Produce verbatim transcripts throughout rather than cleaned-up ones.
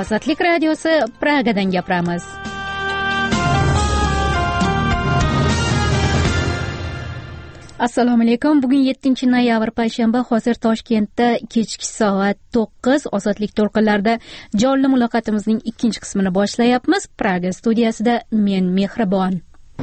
Ozodlik radiosi, Pragadan gapiramiz. Assalomu alaykum. Bugun yettinchi noyabr payshanba. Hozir Toshkentda kechki soat to'qqiz. Ozodlik to'lqinlarida jonli muloqotimizning ikkinchi qismini boshlayapmiz. Praga studiyasida men Mehribon.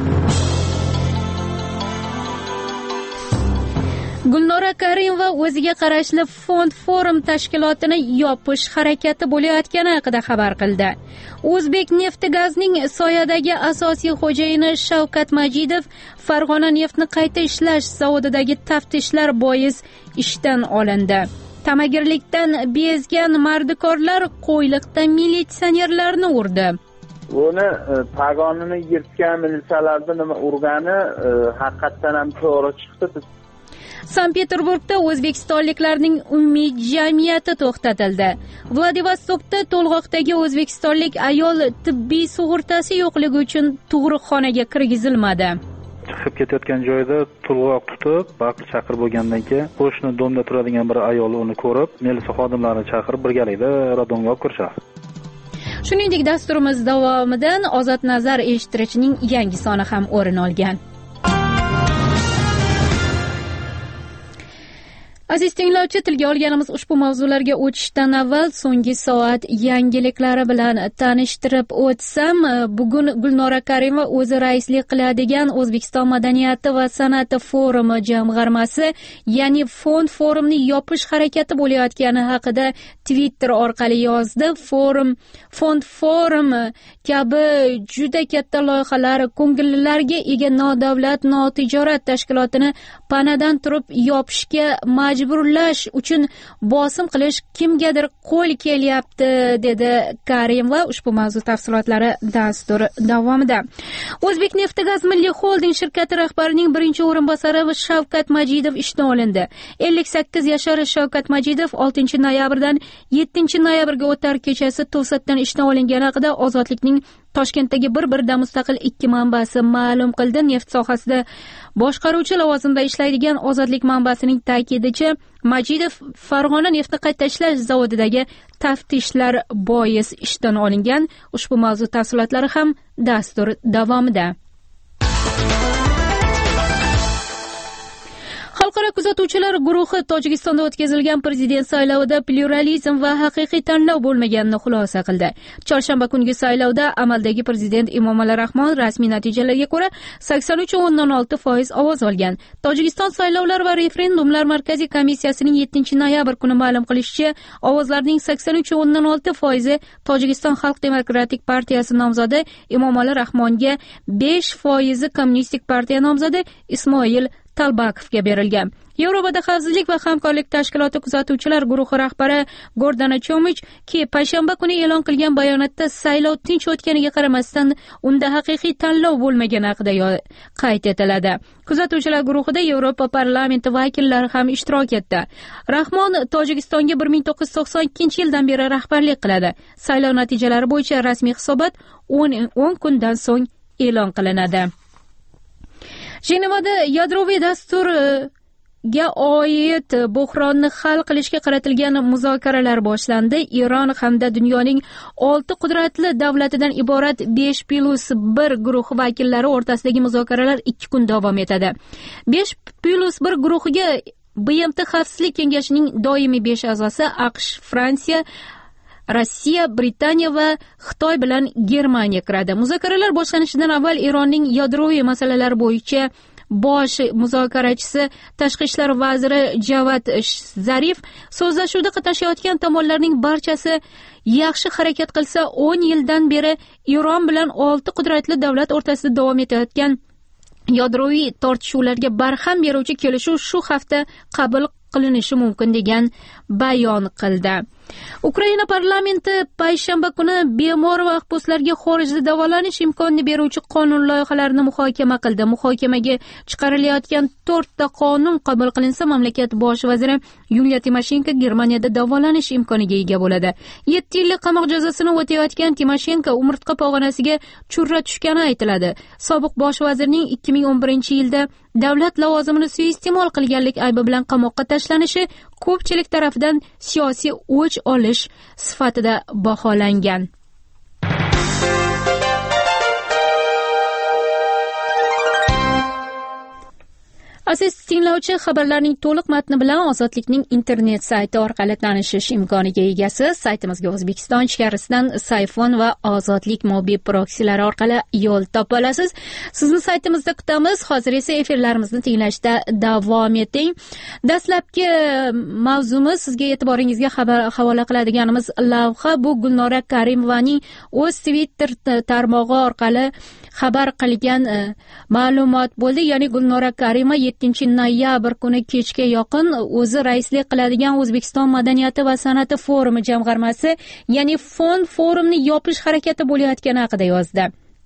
Gulnora Karimova o'ziga qarashli Fond Forum tashkilotini yopish harakati bo'layotgani haqida xabar qildi. O'zbek neft gazning soyadagi asosiy xo'jayini Shavkat Majidov Farg'ona neftni qayta ishlash zavodidagi taftishlar bois ishdan olindi. Tamagirlikdan bezgan mardikorlar Qo'yliqda militsionerlarni urdi. Buni pagonini yirtgan militsiyalarni nima urgani haqiqatan ham to'g'ri chiqdi. Sankt-Peterburgda o'zbekistonliklarning umumiy jamiyati to'xtatildi. Vladivostokda to'lg'oqdagi o'zbekistonlik ayol tibbiy sug'urtasi yo'qligi uchun tug'ruqxonaga kirgizilmadi. Chiqib ketayotgan joyda to'lg'oq tutib, baqir chaqir bo'lgandan keyin qo'shni domda turadigan bir ayol uni ko'rib, militsiya xodimlarini chaqirib birgalikda radonga olib kirishadi. Shuningdek, dasturimiz davomidan Ozod Nazar eshittirishning yangi soni ham o'rin olgan. Aziz tinglovchi, tilga olganimiz ushbu mavzularga o'tishdan avval so'nggi soat yangiliklari bilan tanishtirib o'tsam, bugun Gulnora Karimova o'zi raislik qiladigan O'zbekiston madaniyati va san'ati forumi jamg'armasi, ya'ni Fond Forumni yopish harakati bo'layotgani haqida Twitter orqali yozdi. Forum, Fond Forum kabi juda katta loyihalar, ko'ngillilarga ega nodavlat notijorat tashkilotini panadan turib yopishga majburlash uchun bosim qilish kimgadir qo'l kelyapti, dedi Karimova. Ushbu mavzu tafsilotlari dastur davomida. O'zbek Neftgaz Milliy Holding shirkati rahbarining birinchi o'rinbosari Shavkat Majidov ishdan olindi. ellik sakkiz yashar Shavkat Majidov oltinchi noyabrdan yettinchi noyabrga o'tar kechasi to'satdan ishdan olingani haqida Ozodlikning Toshkentdagi bir-birdan mustaqil ikki manbasi ma'lum qildi. Neft sohasida boshqaruvchi lavozimda ishlaydigan Ozodlik manbasining ta'kidicha, Majidov Farg'ona neftni qayta ishlash zavodidagi taftishlar bois ishdan olingan. Ushbu mavzu tafsilotlari ham dastur davomida. Xalqaro kuzatuvchilar guruhi Tojikistonda o'tkazilgan prezident saylovida pluralizm va haqiqiy tanlov bo'lmaganini xulosa qildi. Chorshanba kungi saylovda amaldagi prezident Emomali Rahmon rasmiy natijalarga ko'ra sakson uch nuqta o'n olti foiz ovoz olgan. Tojikiston saylovlar va referendumlar markaziy komissiyasining yettinchi noyabr kuni ma'lum qilishicha, ovozlarning sakson uch nuqta o'n olti foizi Tojikiston Xalq demokratik partiyasi nomzodi Emomali Rahmonga, besh foizi kommunistik partiya nomzodi Ismoil Talbakovga berilgan. Yevropada xavfsizlik va hamkorlik tashkiloti kuzatuvchilar guruhi rahbari Gordana Chomich ki payshanba kuni e'lon qilgan bayonotda saylov tinch o'tganiga qaramasdan unda haqiqiy tanlov bo'lmagani haqida qayd etiladi. Kuzatuvchilar guruhida Yevropa parlamenti vakillari ham ishtirok etdi. Rahmon Tojikistonga bir ming to'qqiz yuz to'qson ikkinchi yildan beri rahbarlik qiladi. Saylov natijalari bo'yicha rasmiy hisobot o'n kundan so'ng e'lon qilinadi. Jenevada yadroviy dasturga oid buhronni hal qilishga qaratilgan muzokaralar boshlandi. Eron hamda dunyoning olti qudratli davlatidan iborat besh plus bir guruhi vakillari o'rtasidagi muzokaralar ikki kun davom etadi. besh plus bir guruhiga B M T Xavfsizlik kengashining doimiy besh a'zosi AQSh, Fransiya, Rossiya, Britaniya va Xitoy bilan Germaniya kiradi. Muzokaralar boshlanishidan avval Eronning yadroviy masalalar bo'yicha bosh muzokarachisi tashqi ishlar vaziri Javad Zarif so'zlashuvda qatnashayotgan tomonlarning barchasi yaxshi harakat qilsa, o'n yildan beri Eron bilan olti qudratli davlat o'rtasida davom etayotgan yadroviy tortishuvlarga barham beruvchi kelishuv shu hafta qabul qilinishi mumkin degan bayon qildi. Ukraina parlamenti payshanba kuni bemor va mahbuslarga xorijda davolanish imkonini beruvchi qonun loyihalarini muhokama qildi. Muhokamaga chiqarilayotgan to'rtta qonun qabul qilinsa, mamlakat bosh vaziri Yuliya Timoshenko Germaniyada davolanish imkoniga ega bo'ladi. yetti yillik qamoq jazosini o'tayotgan Timoshenko umurtqa pog'onasiga churra tushgani aytiladi. Sobiq bosh vazirning ikki ming o'n birinchi yilda davlat lavozimini suiiste'mol qilganlik aybi bilan qamoqqa tashlanishi ko'pchilik tarafidan siyosiy o'ch olish sifatida baholangan. Aziz tinglovchi, xabarlarning to'liq matni bilan Ozodlikning internet sayti orqali tanishish imkoniga egasiz. Saytimizga O'zbekiston ichkarisidan Sayfon va Ozodlik mobil proksilari orqali yo'l topa olasiz. Sizni saytimizda kutamiz. Hozir esa efirlarimizni tinglashda davom eting. Dastlabki mavzumiz, sizga e'tiboringizga xabar havola qiladiganimiz lavha bu Gulnora Karimovaning o'z Twitter tarmog'i orqali xabar qilgan ma'lumot bo'ldi. Ya'ni Gulnora Karima yettinchi noyabr kuni kechga yaqin o'zi raislik qiladigan O'zbekiston madaniyati va san'ati forumi jamg'armasi, ya'ni fond forumni yopish harakati bo'layotgani haqida yozdi.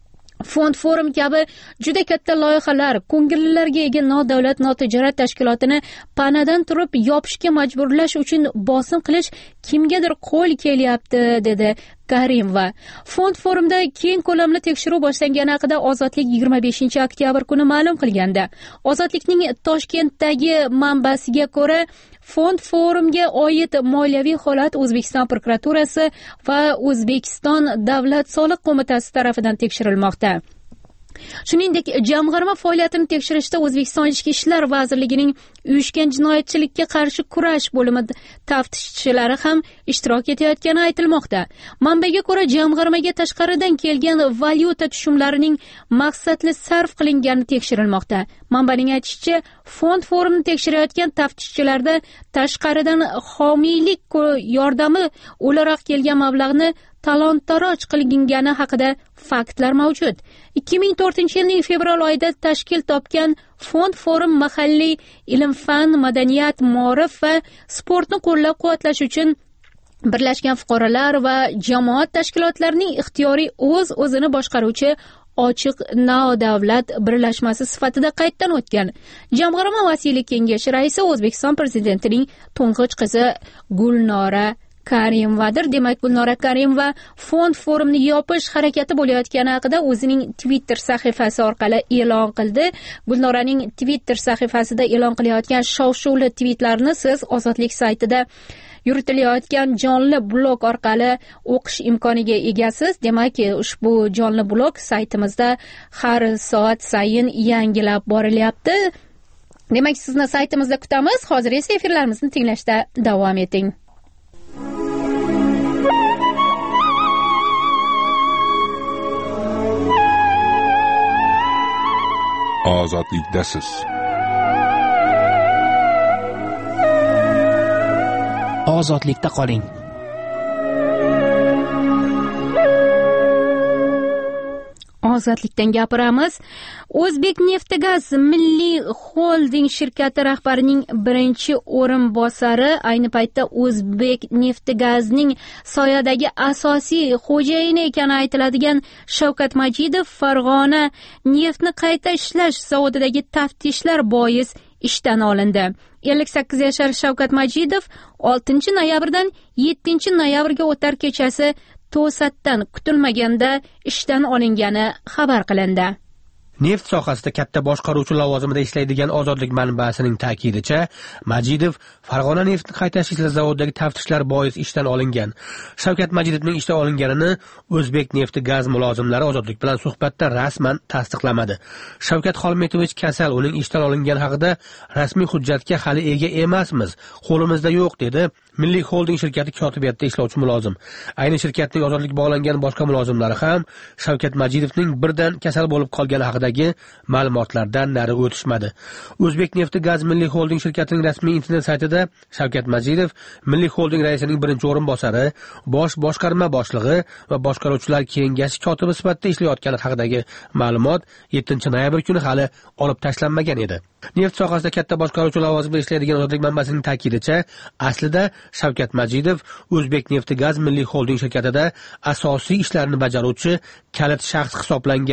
Fond forum kabi juda katta loyihalar ko'ngillilarga ega nodavlat notijorat tashkilotini panadan turib yopishga majburlash uchun bosim qilish kimgadir qo'l kelyapti, dedi Karimova. Fond forumda keng ko'lamli tekshiruv boshlangani haqida Ozodlik yigirma beshinchi oktyabr kuni ma'lum qilgandi. Ozodlikning Toshkentdagi manbasiga ko'ra, fond forumga oid moliyaviy holat O'zbekiston prokuraturasi va O'zbekiston Davlat soliq qo'mitasi tomonidan tekshirilmoqda. Shuningdek, jamg'arma faoliyatini tekshirishda O'zbekiston Ichki ishlar vazirligining uyushgan jinoyatchilikka qarshi kurash bo'limi taftishchilari ham ishtirok etayotgani aytilmoqda. Manbaga ko'ra, jamg'armaga tashqaridan kelgan valyuta tushumlarining maqsadli sarf qilingani tekshirilmoqda. Manbaning aytishicha, fond forumni tekshirayotgan taftishchilarda tashqaridan homiylik yordami o'laroq kelgan mablag'ni talon-taroj qilingani haqida faktlar mavjud. ikki ming to'rtinchi yilning fevral oyida tashkil topgan fond forum mahalliy ilm-fan, madaniyat, ma'rif va sportni qo'llab-quvvatlash uchun Birlashgan fuqarolar va jamoat tashkilotlarining ixtiyoriy o'z o'zini boshqaruvchi ochiq nodavlat birlashmasi sifatida qayddan o'tgan. Jamg'arma vasiylik kengashi raisi O'zbekiston prezidentining to'ng'ich qizi Gulnora Karimovadir. Demak, Gulnora Karimova fond forumni yopish harakati bo'layotgani haqida o'zining Twitter sahifasi orqali e'lon qildi. Gulnoraning Twitter sahifasida e'lon qilayotgan shov-shuvli tweetlarni siz Ozodlik saytida yuritilayotgan jonli blog orqali o'qish imkoniga egasiz. Demak, ushbu jonli blog saytimizda har soat sayin yangilab borilyapti. Demak, sizni saytimizda kutamiz. Hozir esa efirlarimizni tinglashda davom eting. Ozodlikdasiz. Ozodlikda qoling. Ozodlikdan gapiramiz. O'zbek Neftgaz milliy xolding shirkati rahbarining birinchi o'rinbosari, ayni paytda O'zbek Neftgazning soyadagi asosiy xo'jayini ekani aytiladigan Shavkat Majidov Farg'ona neftni qayta ishlash zavodidagi taftishlar bois ishdan olindi. ellik sakkiz yashar Shavkat Majidov oltinchi noyabrdan yettinchi noyabrga o'tar kechasi to'satdan kutilmaganda ishdan olingani xabar qilindi. Neft sohasida katta boshqaruvchi lavozimida ishlaydigan Ozodlik manbasining ta'kidicha, Majidov Farg'ona neftni qayta ishlash zavodidagi taftishlar bois ishdan olingan. Shavkat Majidovning ishdan olinganini O'zbek Neftgaz mulozimlari Ozodlik bilan suhbatda rasman tasdiqlamadi. Shavkat Xolmetovich kasal, uning ishdan olingani haqida rasmiy hujjatga hali ega emasmiz, qo'limizda yo'q, dedi Milliy xolding shirkati kotibiyatida ishlovchi mulozim. Ayni shirkatning Ozodlik bog'langan boshqa mulozimlari ham Shavkat Majidovning birdan kasal bo'lib qolgani haqidagi ma'lumotlardan nari o'tishmadi. O'zbek Neftgaz Milliy xolding shirkatining rasmiy internet saytida Shavkat Majidov Milliy xolding raisining birinchi o'rinbosari, bosh boshqarma boshlig'i va boshqaruvchilar kengashi kotibi sifatida ishlayotgani haqidagi ma'lumot yettinchi noyabr kuni hali olib tashlanmagan edi. Neft sohasida katta boshqaruvchi lavozimda ishlaydigan Ozodlik manbasining ta'kidicha, aslida Shavkat Majidov O'zbek Neftgaz Milliy xolding shirkatida asosiy ishlarni bajaruvchi kalit shaxs hisoblangan.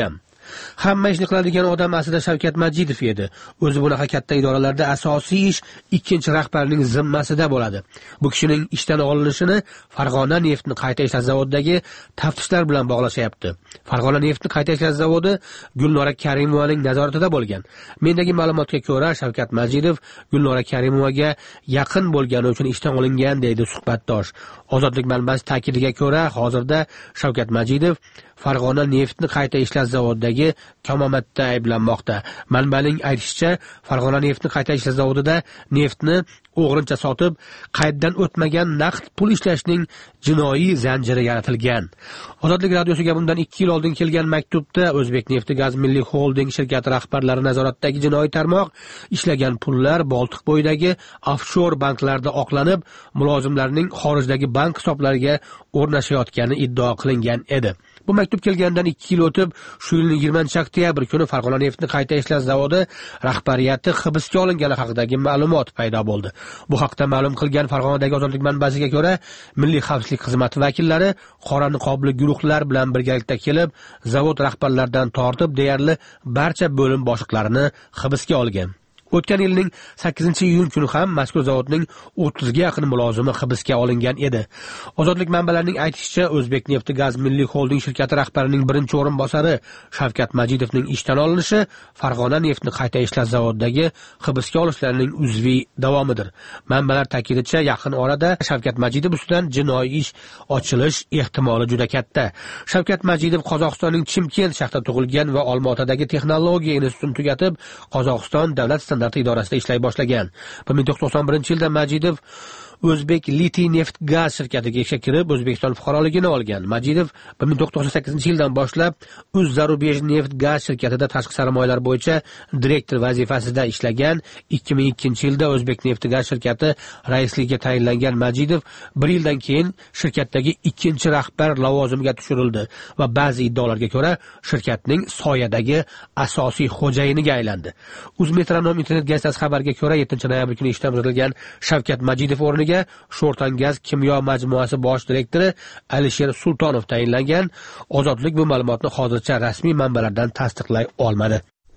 Hamma ishni qiladigan odam aslida Shavkat Majidov edi. O'zi bunaqa katta idoralarda asosiy ish ikkinchi rahbarning zimmasida bo'ladi. Bu kishining ishdan olinishini Farg'ona neftni qayta ishlash zavodidagi taftishlar bilan bog'lashyapti. Farg'ona neftni qayta ishlash zavodi Gulnora Karimovaning nazoratida bo'lgan. Mendagi ma'lumotga ko'ra, Shavkat Majidov Gulnora Karimovaga yaqin bo'lgani uchun ishdan olingan deydi suhbatdosh. Ozodlik manbasi ta'kidiga ko'ra, hozirda Shavkat Majidov Farg'ona neftni qayta ishlash zavodidagi kamomatda ayblanmoqda. Manbaning aytishicha, Farg'ona neftni qayta ishlash zavodida neftni o'g'rincha sotib, qayddan o'tmagan naqd pul ishlashning jinoiy zanjiri yaratilgan. Ozodlik radiosiga bundan ikki yil oldin kelgan maktubda O'zbek nefti gaz milliy xolding shirkati rahbarlari nazoratidagi jinoiy tarmoq ishlagan pullar Boltiq bo'yidagi offshor banklarda oqlanib, mulozimlarning xorijdagi bank hisoblariga o'rnashayotgani iddao qilingan edi. Bu maktub kelgandan ikki yil o'tib, shu yilning yigirmanchi oktyabr kuni Farg'ona neftni qayta ishlash zavodi rahbariyati hibsga olingani haqidagi ma'lumot paydo bo'ldi. Bu haqda ma'lum qilgan Farg'onadagi Ozodlik manbasiga ko'ra, Milliy xavfsizlik xizmati vakillari qora niqobli guruhlar bilan birgalikda kelib, zavod rahbarlaridan tortib deyarli barcha bo'lim boshliqlarini hibsga olgan. O'tgan yilning sakkizinchi iyun kuni ham mazkur zavodning o'ttizga yaqin mulozimi hibsga olingan edi. Ozodlik manbalarining aytishicha, O'zbek nefti gaz milliy xolding shirkati rahbarining birinchi o'rinbosari Shavkat Majidovning ishdan olinishi Farg'ona neftni qayta ishlash zavodidagi hibsga olishlarining uzviy davomidir. Manbalar ta'kidicha, yaqin orada Shavkat Majidov ustidan jinoiy ish ochilish ehtimoli juda katta. Shavkat Majidov Qozog'istonning Chimkent shahrida tug'ilgan va Olmaotadagi texnologiya institutini tugatib, Qozog'iston davlat idorasida ishlay boshlagan. bir ming to'qson to'qson birinchi yilda Majidov O'zbek Litiy neft gaz shirkatiga ishga kirib, O'zbekiston fuqaroligini olgan. Majidov bir ming to'qson sakkizinchi yildan boshlab O'z-Zarubej neft gaz shirkatida tashqi sarmoyalar bo'yicha direktor vazifasida ishlagan. ikki ming ikkinchi yilda O'zbek neft gaz shirkati raisligiga tayinlangan Majidov bir yildan keyin shirkatdagi ikkinchi rahbar lavozimiga tushirildi va ba'zi iddaolarga ko'ra shirkatning soyadagi asosiy xo'jayiniga aylandi. Uzmetronom internet gazetasi xabariga ko'ra, yettinchi noyabr kuni ishdan bo'shatilgan Shavkat Majidov o'rniga Sho'rtan gaz kimyo majmuasi bosh direktori Alisher Sultonov tayinlangan. Ozodlik bu ma'lumotni hozircha rasmiy manbalardan tasdiqlay olmadi.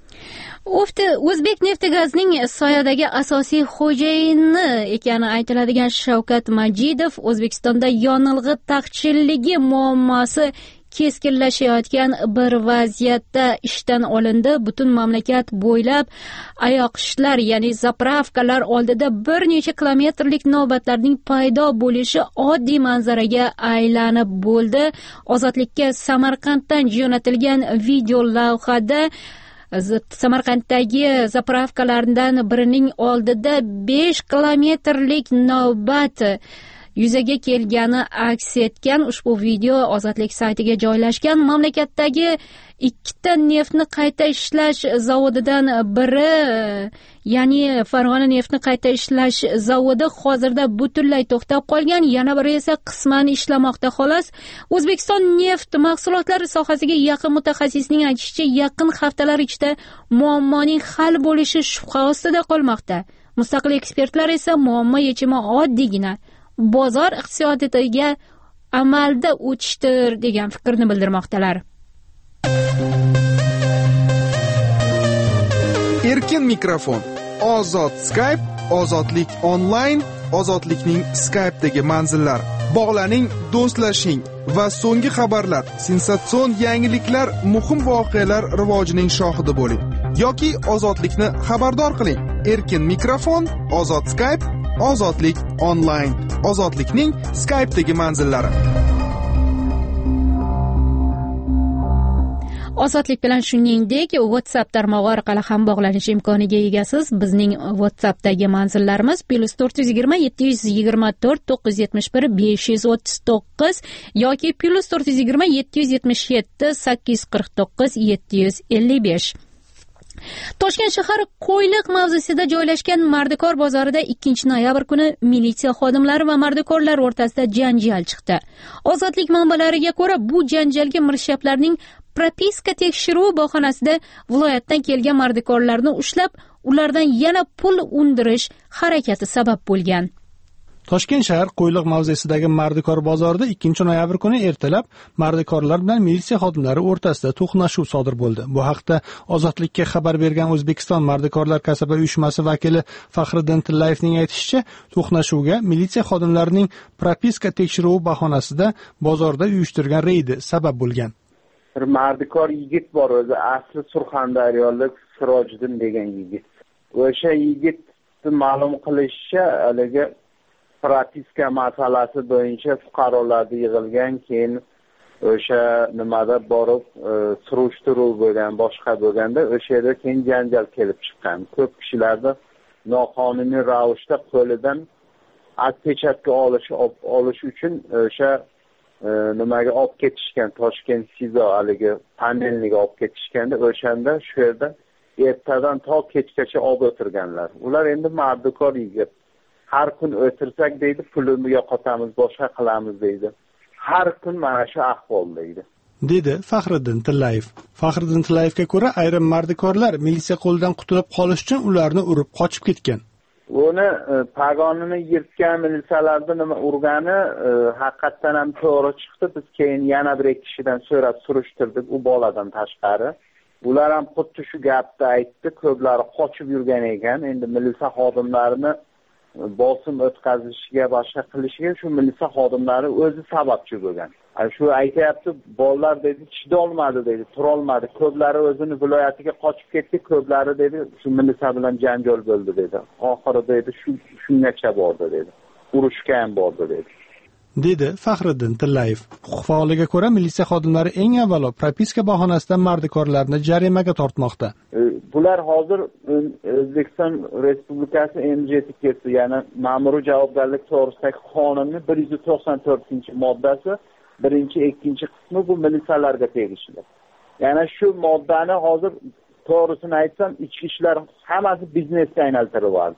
Ofti O'zbek nefti gazning soyadagi asosiy xo'jayini ekani aytiladigan Shavkat Majidov O'zbekistonda yonilg'i taqchilligi muammosi keskinlashayotgan bir vaziyatda ishdan olindi. Butun mamlakat bo'ylab ayoqishlar, ya'ni zapravkalar oldida bir necha kilometrlik navbatlarning paydo bo'lishi oddiy manzaraga aylanib bo'ldi. Ozodlikka Samarqanddan jo'natilgan video lavhada Samarqanddagi zapravkalardan birining oldida besh kilometrlik navbat yuzaga kelgani aks etgan. Ushbu video Ozodlik saytiga joylashgan. Mamlakatdagi ikkita neftni qayta ishlash zavodidan biri, ya'ni Farg'ona neftni qayta ishlash zavodi hozirda butunlay to'xtab qolgan, yana biri esa qisman ishlamoqda xolos. O'zbekiston neft mahsulotlari sohasiga yaqin mutaxassisning aytishicha, yaqin haftalar ichida muammoning hal bo'lishi shubha ostida qolmoqda. Mustaqil ekspertlar esa muammo yechimi oddiygina bozor iqtisodiyotiga amalda o'tishdir degan fikrni bildirmoqdalar. Erkin mikrofon, ozod Skype, ozodlik onlayn, ozodlikning Skype'dagi manzillar. Bog'laning, do'stlashing va so'nggi xabarlar, sensatsion yangiliklar, muhim voqealar rivojining shohidi bo'ling yoki ozodlikni xabardor qiling. Erkin mikrofon, ozod Skype, ozodlik onlayn, ozodlikning Skype'dagi manzillari. Ozodlik bilan shuningdek WhatsApp tarmog'i orqali ham bog'lanish imkoniga egasiz. Bizning WhatsAppdagi manzillarimiz plus to'rt yuz yigirma yetti yuz yigirma to'rt to'qqiz yuz yetmish bir besh yuz o'ttiz to'qqiz yoki plus to'rt yuz yigirma yetti yuz yetmish yetti sakkiz yuz qirq to'qqiz yetti yuz ellik besh. Toshkent shahar Qo'yliq mavzusida joylashgan Mardikor bozorida ikkinchi noyabr kuni militsiya xodimlari va mardikorlar o'rtasida janjal chiqdi. Ozodlik manbalariga ko'ra, bu janjalga mirshablarning propiska tekshiruvi bahonasida viloyatdan kelgan mardikorlarni ushlab, ulardan yana pul undirish harakati sabab bo'lgan. Toshkent shahar Qo'yliq mavzesidagi Mardikor bozorida ikkinchi noyabr kuni ertalab mardikorlar bilan militsiya xodimlari o'rtasida to'qnashuv sodir bo'ldi. Bu haqda Ozodlikka xabar bergan O'zbekiston Mardikorlar kasaba uyushmasi vakili Faxriddin Tillayevning aytishicha, to'qnashuvga militsiya xodimlarining propiska tekshiruvi bahonasida bozorda uyushtirgan reydi sabab bo'lgan. Bir mardikor yigit bor, o'zi asli Surxondaryolik Sirojiddin degan yigit. O'sha yigit ma'lum qilishicha, haligi propiska masalasi bo'yicha fuqarolarga yig'ilgan, keyin o'sha nimada borib surishtiruv bo'lgan, boshqa bo'lganda o'sha yerda keyin janjal kelib chiqqan. Ko'p kishilarda noqonuniy ravishda qo'lidan atpechatga olish olish uchun o'sha nimaga olib ketishgan, Toshkent Sizo haligi panelniga olib ketishganda, o'shanda shu yerda ertadan to kechgacha olib o'tirganlar. Ular endi mardikor yigit. Har kun o'tirsak deydi, pulni yo'qotamiz, boshqa qilamiz deydi. Har kun mana shu ahvol deydi. Dedi Faxriddin Tillayev. Faxriddin Tillayevga ko'ra, ayrim mardikorlar militsiya qo'lidan qutulib qolish uchun ularni urib qochib ketgan. Uni pagonini yirtgan militsiyalarda nima urgani haqiqatan ham to'g'ri chiqdi. Biz keyin yana bir ikki kishidan so'rab surishtirdik, u boladan tashqari. Ular ham xuddi shu gapni aytdi, ko'plari qochib yurgan ekan. Endi militsiya xodimlarini bosim o'tkazishiga, boshqa qilishiga shu militsiya xodimlari o'zi sababchi bo'lgan. Shu aytayapti, bolalar dedi, chidolmadi dedi, turolmadi. Ko'plari o'zini viloyatiga qochib ketdi, ko'plari dedi, shu militsiya bilan janjal bo'ldi dedi. Oxiri dedi, shu shungacha bordi dedi. Urushga ham bordi dedi. Dedi Faxriddin Tillayev. Huquq faoliga ko'ra, militsiya xodimlari eng avvalo propiska bahonasida mardikorlarni jarimaga tortmoqda. Bular hozir O'zbekiston Respublikasi M J T K'si, ya'ni ma'muriy javobgarlik to'g'risidagi qonunning bir yuz to'qson to'rtinchi moddasi birinchi, ikkinchi qismi bu militsiyalarga tegishli. Ya'ni shu moddani hozir to'g'risini aytsam, ichki ishlar hammasi biznesga aylantiryapti.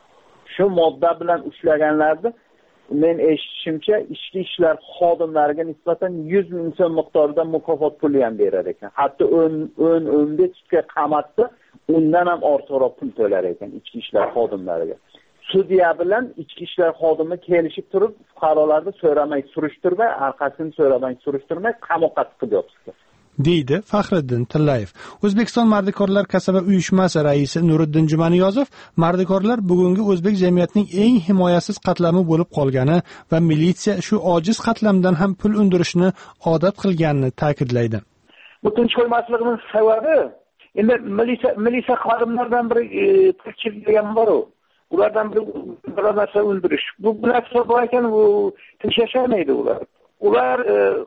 Shu modda bilan ushlaganlarni men eshitishimcha, ichki ishlar xodimlariga nisbatan yuz ming so'm miqdorida mukofot puli ham berar ekan. Hatto o'n o'n besh ga qamatdi, undan ham ortiqroq pul to'lar ekan ichki ishlar xodimlariga. Sudya bilan ichki ishlar xodimi kelishib turib, fuqarolarni so'ramay surishtirmay, orqasini so'ramay surishtirmay qamoqqa tiqib yotibdi. Deydi Faxriddin Tillayev. O'zbekiston Mardikorlar kasaba uyushmasi raisi Nuriddin Jumaniyozov mardikorlar bugungi o'zbek jamiyatining eng himoyasiz qatlami bo'lib qolgani va militsiya shu ojiz qatlamdan ham pul undirishni odat qilganini ta'kidlaydi. Bu tinch qo'ymasligimiz sababi endi militsiya militsiya xodimlaridan biri tirikchilik degan bor-ku. Ulardan biri bir narsa undirish. Bu narsa bor ekan, u tinch yashamaydi ular. Ular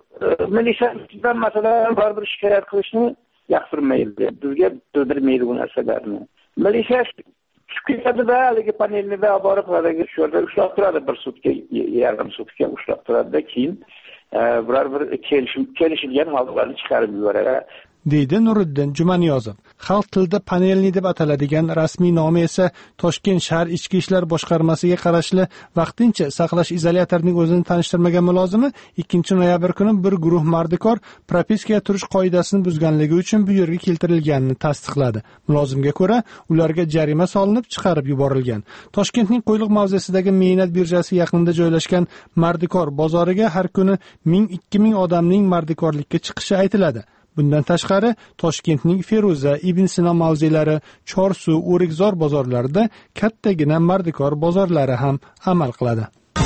militsiyadan masalan baribir shikoyat qilishni yoqtirmaydi. Bizga bildirmaydi bu narsalarni. Militsiya chiqadi-da, haligi panelnida borib, haligi shu yerda ushlab turadi, bir sutka, yarim sutka ushlab turadi-da, keyin biror bir kelishim kelishilgan hollarni chiqarib yuboradi. Deydi Nuriddin Jumaniyozov. Xalq tilida panelni deb ataladigan rasmiy nomi esa Toshkent shahar ichki ishlar boshqarmasiga qarashli vaqtincha saqlash izolyatorining o'zini tanishtirmagan mulozimi ikkinchi noyabr kuni bir guruh mardikor propiskaga turish qoidasini buzganligi uchun bu yerga keltirilganini tasdiqladi. Mulozimga ko'ra, ularga jarima solinib chiqarib yuborilgan. Toshkentning Qo'yliq mavzesidagi mehnat birjasi yaqinida joylashgan mardikor bozoriga har kuni ming ikki ming odamning mardikorlikka chiqishi aytiladi. Bundan tashqari, Toshkentning Feruza, Ibn Sino mavzelari, Chorsu, O'rikzor bozorlarida kattagina mardikor bozorlari ham amal qiladi.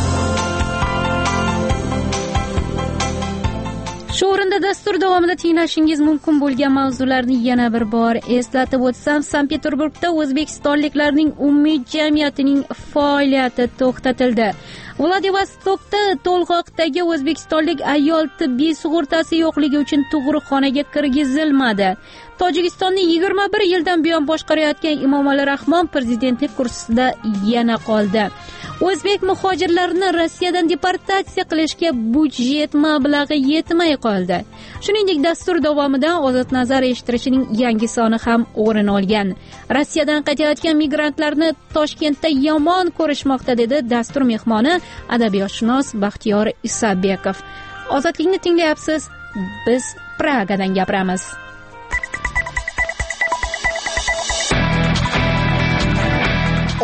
Shu o'rinda dastur davomida tinglashingiz mumkin bo'lgan mavzularni yana bir bor eslatib o'tsam, Sankt-Peterburgda o'zbekistonliklarning umumiy jamiyatining faoliyati to'xtatildi. Vladivostokda to'lg'oqdagi o'zbekistonlik ayol tibbiy sug'urtasi yo'qligi uchun tug'ruqxonaga kirgizilmadi. Tojikistonning yigirma bir yildan buyon boshqarayotgan Emomali Rahmon prezidentlik kursisida yana qoldi. O'zbek muhojirlarini Rossiyadan deportatsiya qilishga budjet mablag'i yetmay qoldi. Shuningdek, dastur davomida Ozod nazar eshittirishning yangi soni ham o'rin olgan. Rossiyadan qaytayotgan migrantlarni Toshkentda yomon ko'rishmoqda, dedi dastur mehmoni adabiyotshunos Baxtiyor Isabekov. Ozodlikni tinglayapsiz. Biz Pragadan gapiramiz.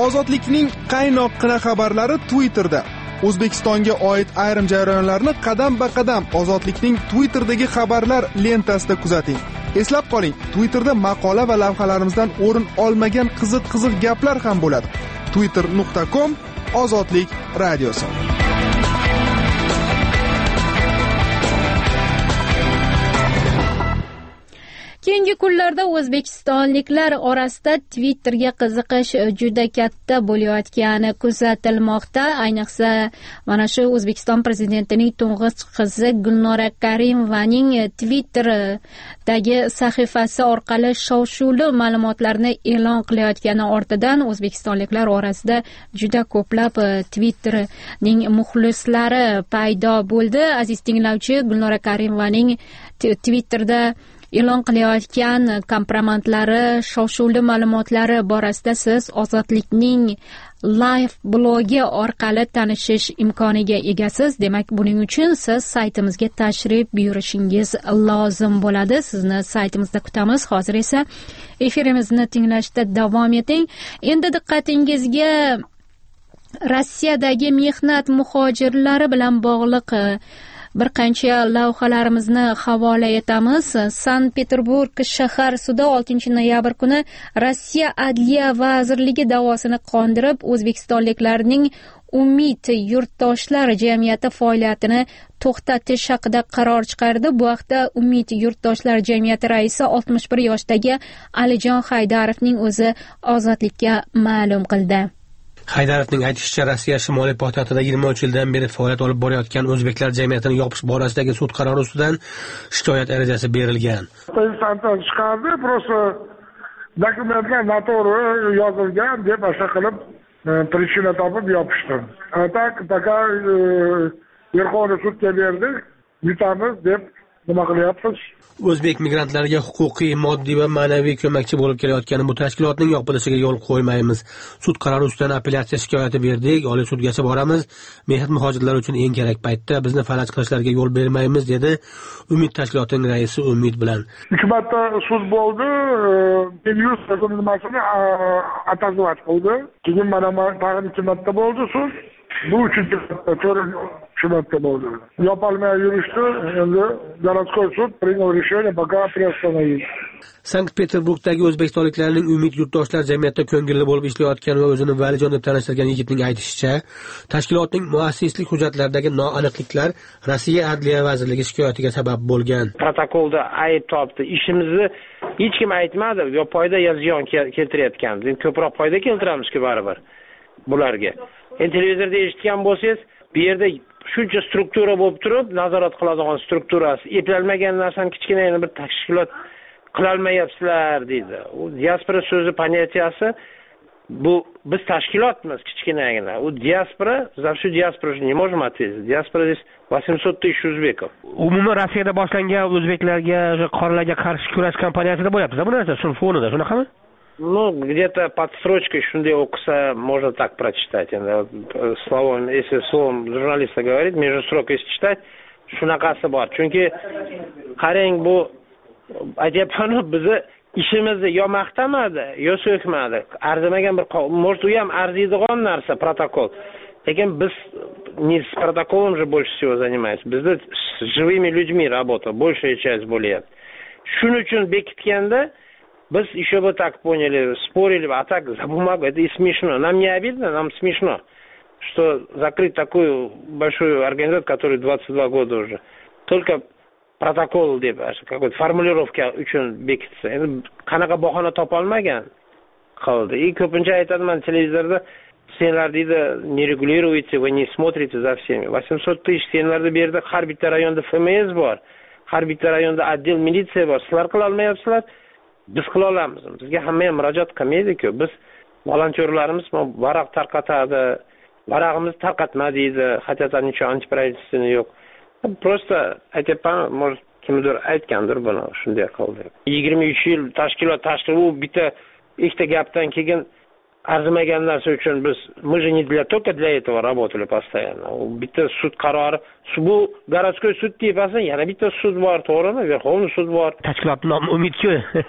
Ozodlikning qaynoqqina xabarlari Twitterda. O'zbekistonga oid ayrim jarayonlarni qadam-ba-qadam Ozodlikning Twitter'dagi xabarlar lentasida kuzating. Eslab qoling, Twitterda maqola va lavhalarimizdan o'rin olmagan qiziq-qiziq gaplar ham bo'ladi. twitter nuqta com Ozodlik radiosi. Keyingi kunlarda o'zbekistonliklar orasida Twitterga qiziqish juda katta bo'layotgani kuzatilmoqda. Ayniqsa, mana shu O'zbekiston prezidentining to'ng'ich qizi Gulnora Karimovaning Twitter'dagi sahifasi orqali shov-shuvli ma'lumotlarni e'lon qilayotgani ortidan o'zbekistonliklar orasida juda ko'plab Twitterning muxlislari paydo bo'ldi. Aziz tinglovchi, Gulnora Karimovaning Twitter'da e'lon qilayotgan kompromatlari, shov-shuvli ma'lumotlari borasida siz Ozodlikning live blogi orqali tanishish imkoniga egasiz. Demak, buning uchun siz saytimizga tashrif buyurishingiz lozim bo'ladi. Sizni saytimizda kutamiz. Hozir esa efirimizni tinglashda davom eting. Endi diqqatingizga Rossiyadagi mehnat muhojirlari bilan bog'liq bir qancha lavhalarimizni havola etamiz. Sankt-Peterburg shahar sudi oltinchi noyabr kuni Rossiya Adliya vazirligi da'vosini qondirib, o'zbekistonliklarning Umid yurtdoshlar jamiyati faoliyatini to'xtatish haqida qaror chiqardi. Bu haqda Umid yurtdoshlar jamiyati raisi oltmish bir yoshdagi Alijon Haydarovning o'zi Ozodlikka ma'lum qildi. Haydarovning aytishicha, Rossiya shimoliy poytaxtida yigirma uch yildan beri faoliyat olib borayotgan o'zbeklar jamiyatini yopish borasidagi sud qarori ustidan shikoyat arizasi berilgan. Instansiya chiqardi, просто dokumentlar noto'g'ri yozilgan deb o'sha qilib причина topib yopishdi. Tak, taka Verxovniy sudga berdik, yutamiz deb nima qilyapmiz? O'zbek migrantlariga huquqiy, moddiy va ma'naviy ko'makchi bo'lib kelayotgan bu tashkilotning yopilishiga yo'l qo'ymaymiz. Sud qarori ustidan apellyatsiya shikoyati berdik, Oliy sudgacha boramiz. Mehnat muhojirlari uchun eng kerak paytda bizni falaj qilishlariga yo'l bermaymiz, dedi Umid tashkilotining raisi Umid bilan. Uch marta sud bo'ldi, Millius nimasini atazovat qildi. Keyin mana tag'in ikki marta bo'ldi sud. Bu uchinchi to'rtinchi marta bo'ldi. Yopolmay yurishdi, endi городской суд принял решение пока приостановить. Sankt-Peterburgdagi o'zbekistonliklarning Umid yurtdoshlar jamiyatida ko'ngilli bo'lib ishlayotgan va o'zini Valijon deb tanishtirgan yigitning aytishicha, tashkilotning muassislik hujjatlaridagi noaniqliklar Rossiya Adliya vazirligi shikoyatiga sabab bo'lgan. Protokolda ayb topdi. Ishimizni hech kim aytmadi, yo foyda yo ziyon keltirayotganmiz. Endi ko'proq foyda keltiramiz-ku baribir bularga. Endi televizorda eshitgan bo'lsangiz, bu yerda shuncha struktura bo'lib turib, nazorat qiladigan strukturasi eplolmagan narsani kichkina bir tashkilot qilolmayapsizlar deydi. U diaspora so'zi понятияsi bu biz tashkilotmiz kichkinagina. U diaspora, za shu diaspora не можем ответить. Диаспора здесь восемьсот тысяч узбеков. Umuman Rossiyada boshlangan o'zbeklarga, qorilarga qarshi kurash kampaniyasida bo'lyapti. Bu narsa shuni fonida, shunaqami? Ну, где-то под строчкой shunday o'qisa, можно так прочитать. Словом, если словом журналиста говорить, между строк если читать, shunaqasi bor. Chunki qarang, bu ajabki bizni ishimizni yo maqtamadi, yo so'kmadi. Arzimagan bir, может, u ham arziydigan narsa protokol. Lekin biz не с протоколом же больше всего занимаемся. Bizda с живыми людьми работа, большая часть bo'lyapti. Shuning uchun bekitganda biz еще бы так поняли, спорили, а так за бумагу, это и смешно. Нам не обидно, нам смешно, что закрыть такую большую организацию, которая двадцать два года уже, только протокол, deb какой-то формулировка uchun bekitsa. Endi qanaqa bahona topolmagan qildi. И ko'pincha aytadiman televizorda, senlar deydi, не регулируете, вы не смотрите за всеми. восемьсот тысяч senlarda berdi, har bitta rayonda эф эм эс bor, har bitta rayonda отдел militsiya bor. Sizlar qila olmayapsizlar. Biz qila olamiz. Bizga hamma ham murojaat qilmaydi-ku. Biz volontyorlarimiz varaq tarqatadi. Varaqimizni tarqatma deydi. Хотя там ничего антиправительственного yo'q. Просто aytayapman, может, kimdir aytgandir buni, shunday qildi. yigirma uch yil tashkilot tashkil, u bitta ikkita gapdan keyin arzimagan narsa uchun biz мы же не для только для этого работали постоянно. Bitta sud qarori, bu городской sud deyapsan, yana bitta sud bor, to'g'rimi? Verxovniy sud bor. Tashkilot nomi Umid-ku.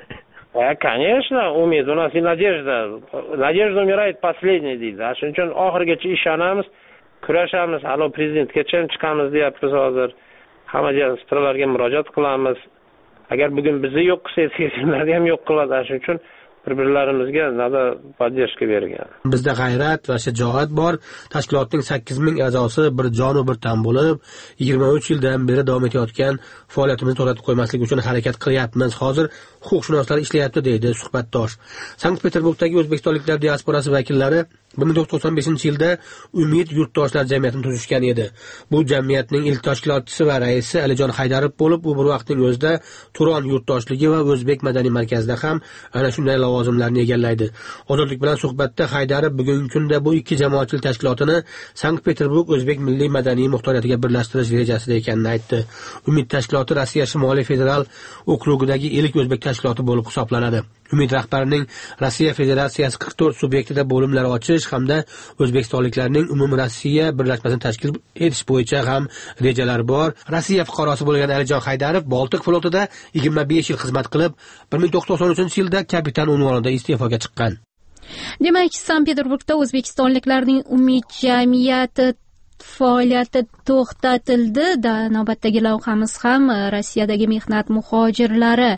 Конечно, umid, у нас и надежда. Надежда умирает последней deydi. Shuning uchun oxirigacha ishonamiz, kurashamiz, hali prezidentgacha chiqamiz deyapmiz hozir. Hamma diasporalarga murojaat qilamiz. Agar bugun bizni yo'q qilsa, erkaklarni ham yo'q qiladi. Shuning uchun bir-birlarimizga nada podдержка bergan. Bizda g'ayrat va shijoat bor. Tashkilotning sakkiz ming a'zosi bir jon va bir tan bo'lib, yigirma uch yildan beri davom etayotgan faoliyatimizni to'xtatib qo'ymaslik uchun harakat qilyapmiz. Hozir huquqshunoslar ishlayapti, deydi suhbatdosh. Sankt-Peterburgdagi o'zbekistonliklar diasporasi vakillari bir ming to'qqiz yuz to'qson beshinchi yilda Umid yurtdoshlar jamiyatini tuzishgan edi. Bu jamiyatning ilk tashkilotchisi va raisi Alijon Haydarov bo'lib, u bir vaqtning o'zida Turon yurtdoshligi va O'zbek madaniy markazida ham ana shunday lavozimlarni egallaydi. Ozodlik bilan suhbatda Haydarov bugungi kunda bu ikki jamoatchilik tashkilotini Sankt-Peterburg O'zbek milliy madaniy muxtoriyatiga birlashtirish rejasida ekanini aytdi. Umid tashkiloti Rossiya Shimoliy federal okrugidagi ilk o'zbek tashkiloti bo'lib hisoblanadi. Umid rahbarining Rossiya Federatsiyasi qirq to'rt subyektida bo'limlar ochish hamda o'zbekistonliklarning umum Rossiya birlashmasini tashkil etish bo'yicha ham rejalari bor. Rossiya fuqarosi bo'lgan Alijon Haydarov Boltiq flotida yigirma besh yil xizmat qilib, bir ming to'qqiz yuz to'qson uchinchi yilda kapitan unvonida iste'foga chiqqan. Demak, Sankt-Peterburgda o'zbekistonliklarning Umid jamiyati faoliyati to'xtatildi. Da navbatdagi lavhamiz ham Rossiyadagi mehnat muhojirlari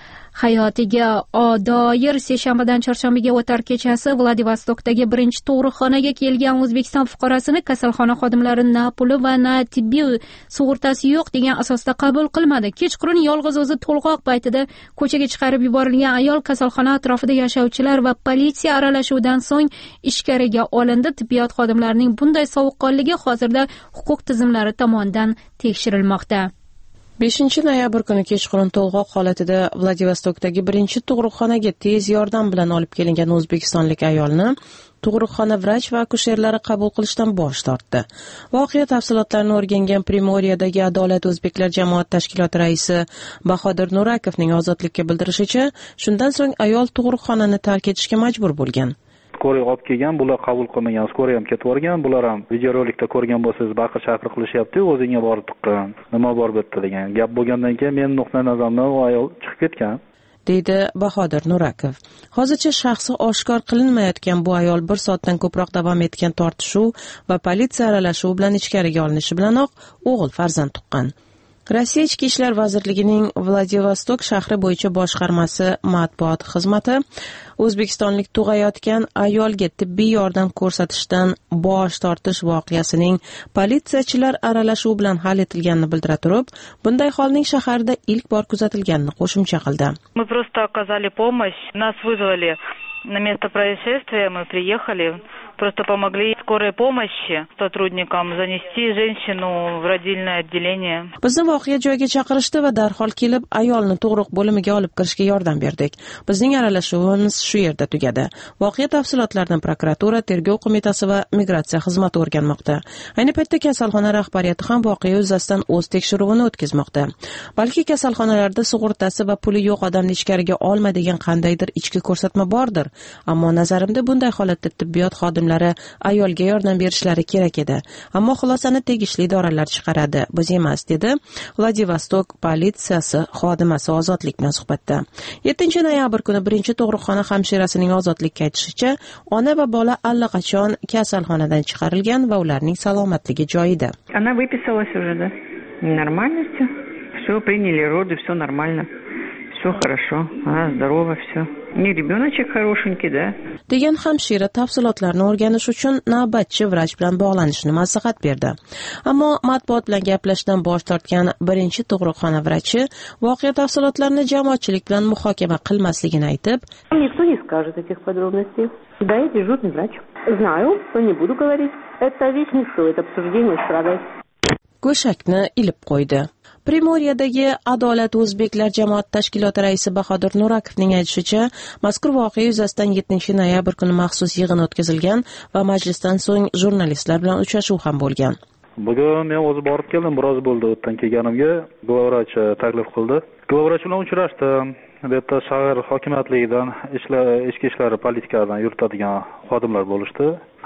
hayotiga odoir seshanbadan chorshanbaga o'tar kechasi Vladivostokdagi birinchi tug'ruqxonaga kelgan O'zbekiston fuqarosini kasalxona xodimlari na puli va na tibbiy sug'urtasi yo'q degan asosda qabul qilmadi. Kechqurun yolg'iz o'zi to'lg'oq paytida ko'chaga chiqarib yuborilgan ayol kasalxona atrofida yashovchilar va politsiya aralashuvidan so'ng ichkariga olindi. Tibbiyot xodimlarining bunday sovuqqonligi hozirda huquq tizimlari tomonidan tekshirilmoqda. beshinchi noyabr kuni kechqurun to'lg'oq holatida Vladivostokdagi birinchi tug'ruqxonaga tez yordam bilan olib kelingan o'zbekistonlik ayolni tug'ruqxona vrach va akusherlari qabul qilishdan bosh tortdi. Voqea tafsilotlarini o'rgangan Primoriyadagi Adolat o'zbeklar jamoat tashkiloti raisi Bahodir Nurakovning ozodlikka bildirishicha, shundan so'ng ayol tug'ruqxonani tark etishga majbur bo'lgan. Skoriy olib kelgan, bular qabul qilmagan, skoriy ham ketib o'rgan, bular ham videorolikda ko'rgan bo'lsangiz baqir chaqir qilishyapti, o'zingga borib tuqqan, nima bor bu yerda degan gap bo'lgandan keyin men nuqtai nazarimdan u ayol chiqib ketgan, deydi Bahodir Nurakov. Hozircha shaxsi oshkor qilinmayotgan bu ayol bir soatdan ko'proq davom etgan tortishuv va politsiya aralashuvi bilan ichkariga olinishi bilanoq o'g'il farzand tuqqan. Rossiya Ichki ishlar vazirligining Vladivostok shahri bo'yicha boshqarmasi matbuot xizmati o'zbekistonlik tug'ayotgan ayolga tibbiy yordam ko'rsatishdan bosh tortish voqeasining politsiyachilar aralashuvi bilan hal etilganini bildira turib, bunday holning shaharda ilk bor kuzatilganini qo'shimcha qildi. Мы просто оказали помощь, нас вызвали на место происшествия, мы приехали, просто помогли скорой помощи сотрудникам занести женщину в родильное отделение. Bizni voqea joyiga chaqirishdi va darhol kelib ayolni tug'ruq bo'limiga olib kirishga yordam berdik. Bizning aralashuvimiz shu yerda tugadi. Voqea tafsilotlarini prokuratura, tergov qo'mitasi va migratsiya xizmati o'rganmoqda. Ayni paytda kasalxona rahbariyati ham voqea yuzasidan o'z tekshiruvini o'tkazmoqda. Balki kasalxonalarda sug'urtasi va puli yo'q odamni ichkariga olmaydigan qandaydir ichki ko'rsatma bordir. Ammo nazarimda bunday holatda tibbiyot xodimlari ayolga yordam berishlari kerak edi. Ammo xulosani tegishli idoralar chiqaradi, biz emas, dedi Vladivostok politsiyasi xodimasi Ozodlik bilan suhbatda. yettinchi noyabr kuni birinchi tug'ruqxona hamshirasining Ozodlikka aytishicha, ona va bola allaqachon kasalxonadan chiqarilgan va ularning salomatligi joyida. Она выписалась уже, да? Нормально все. Все, приняли роды, все нормально. Все хорошо, она здорова, все. Не ребеночек хорошенький, да? degan hamshira tafsilotlarni o'rganish uchun navbatchi vrach bilan bog'lanishni maslahat berdi. Ammo matbuot bilan gaplashishdan bosh tortgan birinchi tug'ruqxona vrachi voqea tafsilotlarini jamoatchilik bilan muhokama qilmasligini aytib, Никто не скажет этих подробностей. Да, я дежурный врач. Знаю, что не буду говорить. Это вещь не стоит обсуждения, страдать. go'shakni ilib qo'ydi. Primoriyadagi Adolat o'zbeklar jamoat tashkiloti raisi Bahodir Nurakovning aytishicha, mazkur voqea yuzasidan yettinchi noyabr kuni maxsus yig'in o'tkazilgan va majlisdan so'ng jurnalistlar bilan uchrashuv ham bo'lgan. Bugun men o'zi borib keldim, biroz bo'ldi o'tdan kelganimga. Glavvrach taklif qildi. Glavvrach bilan uchrashdim. Bu yerda shahar hokimiyatligidan ishlar, ichki ishlar politikadan yuritadigan xodimlar bo'lishdi.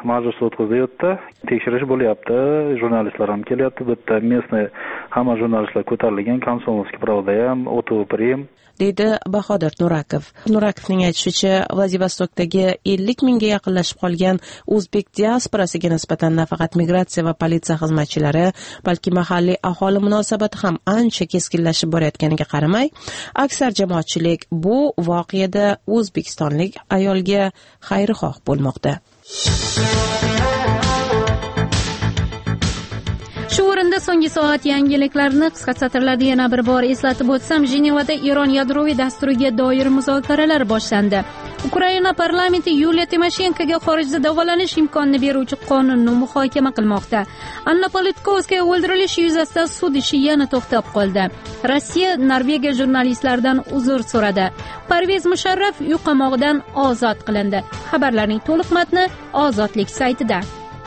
majlis o'tkazyapti, tekshirish bo'lyapti, jurnalistlar ham kelyapti, bitta местный hamma jurnalistlar ko'tarilgan, Komsomolskiy pravda ham, Oto Prim deydi Bahodir Nurakov. Nurakovning aytishicha, Vladivostokdagi ellik mingga yaqinlashib qolgan o'zbek diasporasiga nisbatan nafaqat migratsiya va politsiya xizmatchilari, balki mahalliy aholi munosabati ham ancha keskinlashib borayotganiga qaramay, aksar jamoatchilik bu voqeada o'zbekistonlik ayolga xayrixoh bo'lmoqda. Shu o'rinda so'nggi soat yangiliklarni qisqa satrlarda yana bir bor eslatib o'tsam, Jenevada Eron yadroviy dasturiga doir muzokaralar boshlandi. Ukraina parlamenti Yuliya Timoshenkoga xorijda davolanish imkonini beruvchi qonunni muhokama qilmoqda. Anna Politkovskaya o'ldirilishi yuzasidan sud ishi yana to'xtab qoldi. Rossiya Norvegiya jurnalistlaridan uzr so'radi. Parvez Musharraf uy qamog'idan ozod qilindi. Xabarlarning to'liq matni Ozodlik saytida.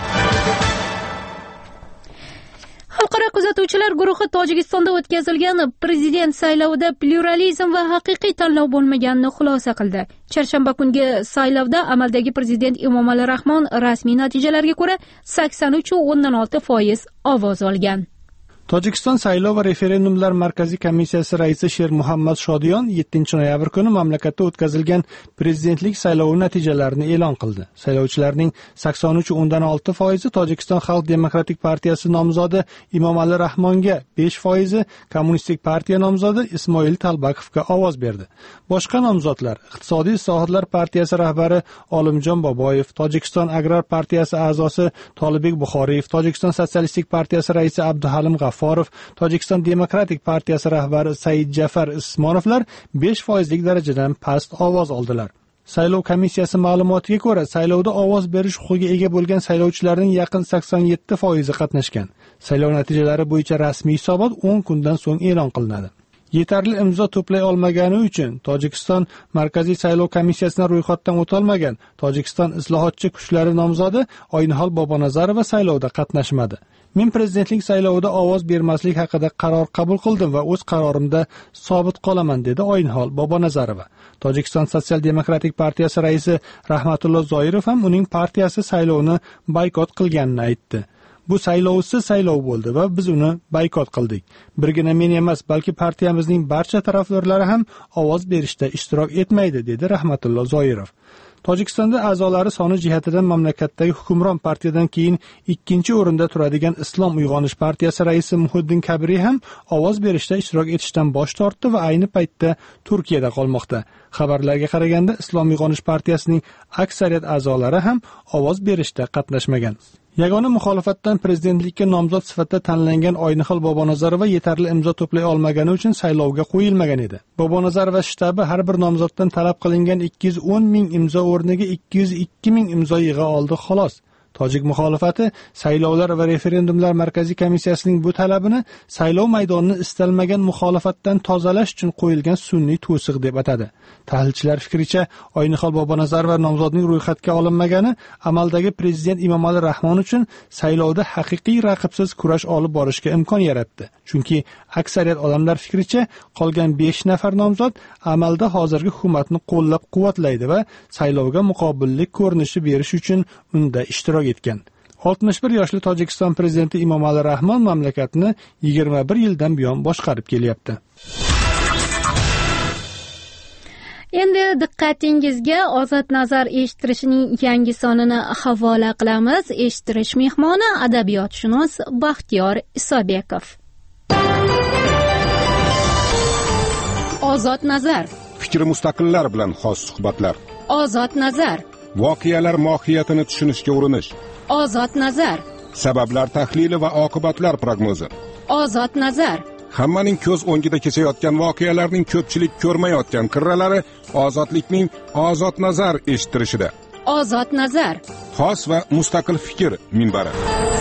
Xalqaro kuzatuvchilar guruhi Tojikistonda o'tkazilgan prezident saylovida pluralizm va haqiqiy tanlov bo'lmaganini xulosa qildi. Chorshanba kungi saylovda amaldagi prezident Emomali Rahmon rasmiy natijalarga ko'ra sakson uch nuqta o'ndan olti foiz ovoz olgan. Tojikiston saylov va referendumlar markaziy komissiyasi raisi Sher Muhammad Shodiyon yettinchi noyabr kuni mamlakatda o'tkazilgan prezidentlik saylovi natijalarini e'lon qildi. Saylovchilarning sakson uch nuqta o'ndan olti foizi Tojikiston Xalq demokratik partiyasi nomzodi Emomali Rahmonga, besh foizi Kommunistik partiya nomzodi Ismoil Talbakovga ovoz berdi. Boshqa nomzodlar Iqtisodiy islohotlar partiyasi rahbari Olimjon Boboyev, Tojikiston Agrar partiyasi a'zosi Tolibek Buxoriyev, Tojikiston Sotsialistik partiyasi raisi Abduhalim G'afforov, Tojikiston Demokratik partiyasi rahbari Said Jafar Ismonovlar besh foizlik darajadan past ovoz oldilar. Saylov komissiyasi ma'lumotiga ko'ra, saylovda ovoz berish huquqiga ega bo'lgan saylovchilarning yaqin sakson yetti foizi qatnashgan. Saylov natijalari bo'yicha rasmiy hisobot o'n kundan so'ng e'lon qilinadi. Yetarli imzo to'play olmagani uchun Tojikiston Markaziy saylov komissiyasidan ro'yxatdan o'tolmagan Tojikiston islohotchi kuchlari nomzodi Oynihol Bobonazarova saylovda qatnashmadi. Men prezidentlik saylovida ovoz bermaslik haqida qaror qabul qildim va o'z qarorimda sobit qolaman, dedi Oynihol Bobonazarova. Tojikiston Sotsial demokratik partiyasi raisi Rahmatullo Zoirov ham uning partiyasi saylovni boykot qilganini aytdi. Bu saylovsiz saylov bo'ldi va biz uni boykot qildik. Birgina men emas, balki partiyamizning barcha tarafdorlari ham ovoz berishda ishtirok etmaydi, dedi Rahmatullo Zoirov. Tojikistonda a'zolari soni jihatidan mamlakatdagi hukmron partiyadan keyin ikkinchi o'rinda turadigan Islom uyg'onish partiyasi raisi Muhiddin Kabiri ham ovoz berishda ishtirok etishdan bosh tortdi va ayni paytda Turkiyada qolmoqda. Xabarlarga qaraganda Islom uyg'onish partiyasining aksariyat a'zolari ham ovoz berishda qatnashmagan. Yagona muxolifatdan prezidentlikka nomzod sifatida tanlangan Oynihol Bobonazarova yetarli imzo to'play olmagani uchun saylovga qo'yilmagan edi. Bobonazarova shtabi har bir nomzoddan talab qilingan ikki yuz o'n ming imzo o'rniga ikki yuz ikki ming imzo yig'a oldi, xolos. Tojik muxolifati saylovlar va referendumlar markaziy komissiyasining bu talabini saylov maydonini istalmagan muxolifatdan tozalash uchun qo'yilgan sun'iy to'siq deb atadi. Tahlilchilar fikricha, Oynihol Bobonazarova nomzodning ro'yxatga olinmagani amaldagi prezident Emomali Rahmon uchun saylovda haqiqiy raqibsiz kurash olib borishga imkon yaratdi. Chunki aksariyat odamlar fikricha, qolgan besh nafar nomzod amalda hozirgi hukumatni qo'llab-quvvatlaydi va saylovga muqobillik ko'rinishi berish uchun unda ishtirok etgan. oltmish bir yoshli Tojikiston prezidenti Emomali Rahmon mamlakatni yigirma bir yildan buyon boshqarib kelyapti. Endi diqqatingizga Ozod Nazar eshittirishning yangi sonini havola qilamiz. Eshittirish mehmoni adabiyotshunos Baxtiyor Isobekov. Ozod Nazar. Fikri mustaqillar bilan xos suhbatlar. Ozod Nazar. Voqealar mohiyatini tushunishga urinish. Ozod Nazar. Sabablar tahlili va oqibatlar prognozi. Ozod Nazar. Hammaning ko'z o'ngida kechayotgan voqealarning ko'pchilik ko'rmayotgan qirralari ozodlikning Ozod Nazar eshittirishida. Ozod Nazar. Xos va mustaqil fikr minbari.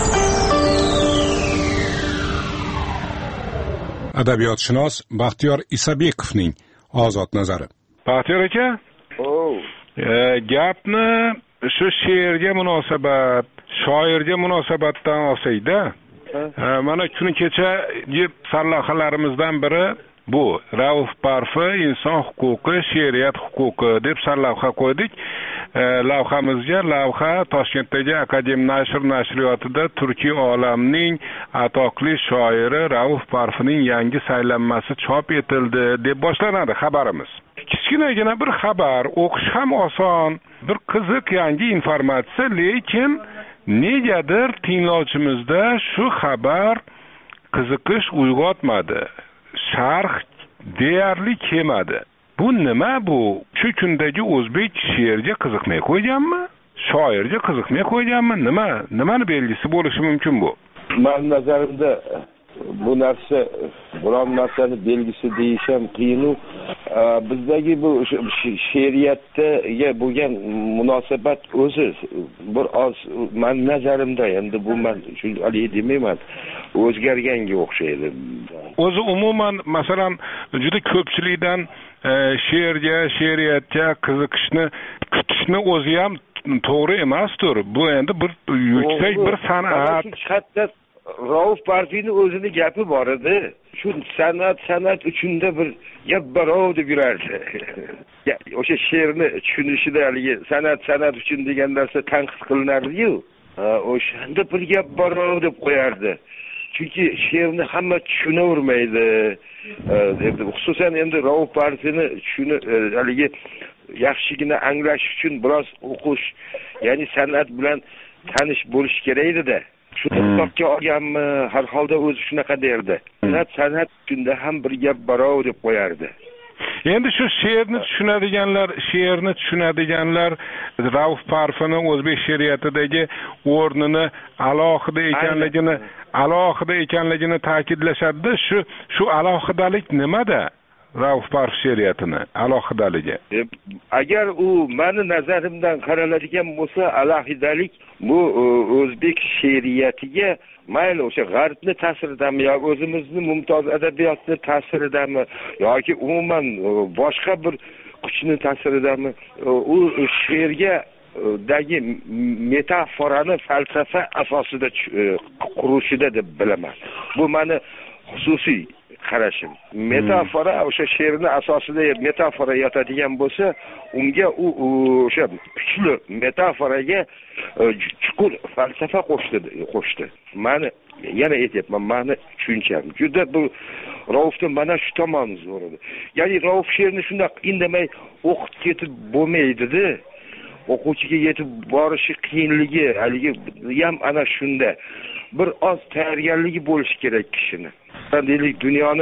Adabiyotshunos Baxtiyor Isobekovning Ozod Nazari. Baxtiyor aka? Oh. Gapni shu she'rga munosabat, shoirga munosabatdan olsayda, mana kuni kecha sarlavhalarimizdan biri bu Rauf Parfi inson huquqi, she'riyat huquqi deb sarlavha qo'ydik. Lavhamizga lavha Toshkentdagi Akadem nashr nashriyotida turkiy olamning atoqli shoiri Rauf Parfining yangi saylanmasi chop etildi deb boshlanadi xabarimiz. Kichkinagina bir xabar, o'qish ham oson, bir qiziq yangi informatsiya, lekin negadir tinglovchimizda shu xabar qiziqish uyg'otmadi. Sharh deyarli kelmadi. Bu nima bu? Shu kundagi o'zbek she'rga qiziqmay qo'yganmi? Shoirga qiziqmay qo'yganmi? Nima? Nimani belgisi bo'lishi mumkin bu? Men nazarimda bu narsa biron narsani belgisi deyish ham qiyin. Bizdagi bu she'riyatga bo'lgan munosabat o'zi bir oz men nazarimda, endi bu men shunday demayman, o'zgarganga o'xshaydi. O'zi umuman masalan juda ko'pchilikdan she'rga, she'riyatga qiziqishni kutishni o'zi ham to'g'ri emasdir. Bu endi bir yuksak bir san'at. Hatto Rauf Parfining o'zini gapi bor edi. Shu san'at san'at uchunda bir gap barov deb yurardi. O'sha she'rni tushunishida haligi san'at san'at uchun degan narsa tanqid qilinardi-yu. O'shanda bir gap barov deb qo'yardi. Chunki she'rni hamma tushunavermaydi. Xususan endi Rauf Parfini shuni haligi yaxshigina anglash uchun biroz o'qish, ya'ni san'at bilan tanish bo'lish kerak edi-da. Shuni hisobga olganmi, har holda o'zi shunaqa derdi. San'at san'at uchunda ham bir gap barov deb qo'yardi. Endi shu she'rni tushunadiganlar, she'rni tushunadiganlar Rauf Parfining o'zbek she'riyatidagi o'rnini alohida ekanligini, alohida ekanligini ta'kidlashadi. Shu shu alohidalik nimada? Rauf Parfi she'riyatini alohidaligi. Agar u meni nazarimdan qaraladigan bo'lsa, alohidalik bu o'zbek she'riyatiga mayli o'sha g'arbni ta'siridami yoki o'zimizni mumtoz adabiyotni ta'siridami yoki umuman boshqa bir kuchni ta'siridami, u she'rga dagi metaforani falsafa asosida qurishida deb bilaman. Bu meni xususiy qarashim. Metafora o'sha she'rning asosida metafora yotadigan bo'lsa, unga u o'sha kuchli metaforaga chuqur falsafa qo'shdi, qo'shdi. Meni yana aytyapman, meni tushuncham juda bu Raufning mana shu tomoni zo'r edi. Ya'ni Rauf she'rni shunday indamay o'qib ketib bo'lmaydi-da. O'quvchiga yetib borishi qiyinligi haligi ham ana shunda. Bir oz tayyorgarligi bo'lishi kerak kishini. Deylik dunyoni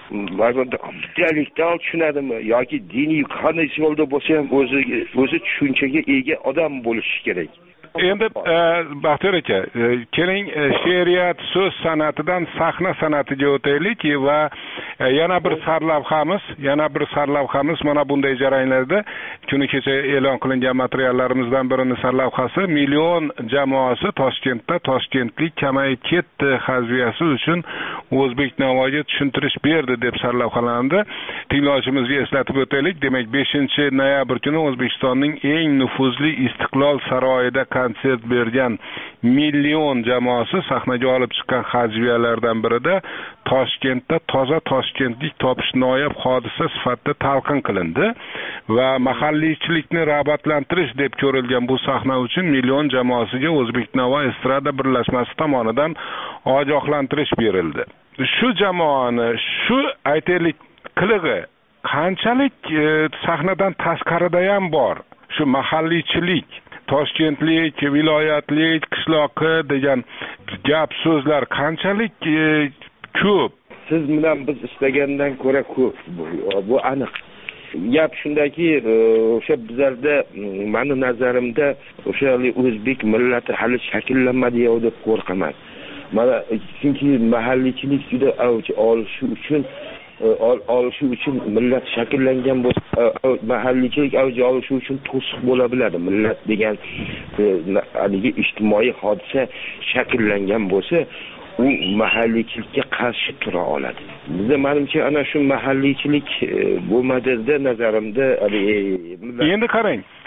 dialektal tushunadimi yoki diniy qanday yo'lda bo'lsa ham o'zi o'zi tushunchaga ega odam bo'lishi kerak. Endi Baxtiyor aka, keling she'riyat so'z san'atidan sahna san'atiga o'taylik va yana bir sarlavhamiz, yana bir sarlavhamiz mana bunday jarayonlarda kuni kecha e'lon qilingan materiallarimizdan birining sarlavhasi million jamoasi Toshkentda Toshkentlik kamayib ketdi hazviyasi uchun o'zbek navoiga tushuntirish berdi deb sarlavhalandi. Tinglovchimizga eslatib o'taylik. Demak, beshinchi noyabr kuni O'zbekistonning eng nufuzli Istiqlol saroyida konsert bergan million jamoasi sahnaga olib chiqqan hajviyalardan birida Toshkentda toza toshkentlik topish noyob hodisa sifatida talqin qilindi va mahalliychilikni rag'batlantirish deb ko'rilgan bu sahna uchun million jamoasiga O'zbeknavo estrada birlashmasi tomonidan ogohlantirish berildi. Shu jamoani, shu aytaylik qilig'i qanchalik sahnadan tashqarida ham bor. Shu mahalliychilik, Toshkentlik, viloyatlik, qishloqi degan gap so'zlar qanchalik ko'p? Siz bilan biz istagandan ko'ra ko'p. Bu aniq. Gap shundaki, o'sha bizlarda meni nazarimda o'sha o'zbek millati hali shakllanmadi deb qo'rqaman. Mana chunki mahalliychilik juda avj olishi uchun olishi uchun millat shakllangan bo'lsa, mahalliychilik avj olishi uchun to'siq bo'la biladi. Millat degan haligi ijtimoiy hodisa shakllangan bo'lsa, u mahalliychilikka qarshi tura oladi. Bizda menimcha ana shu mahalliychilik bo'lmadida nazarimda. Endi qarang,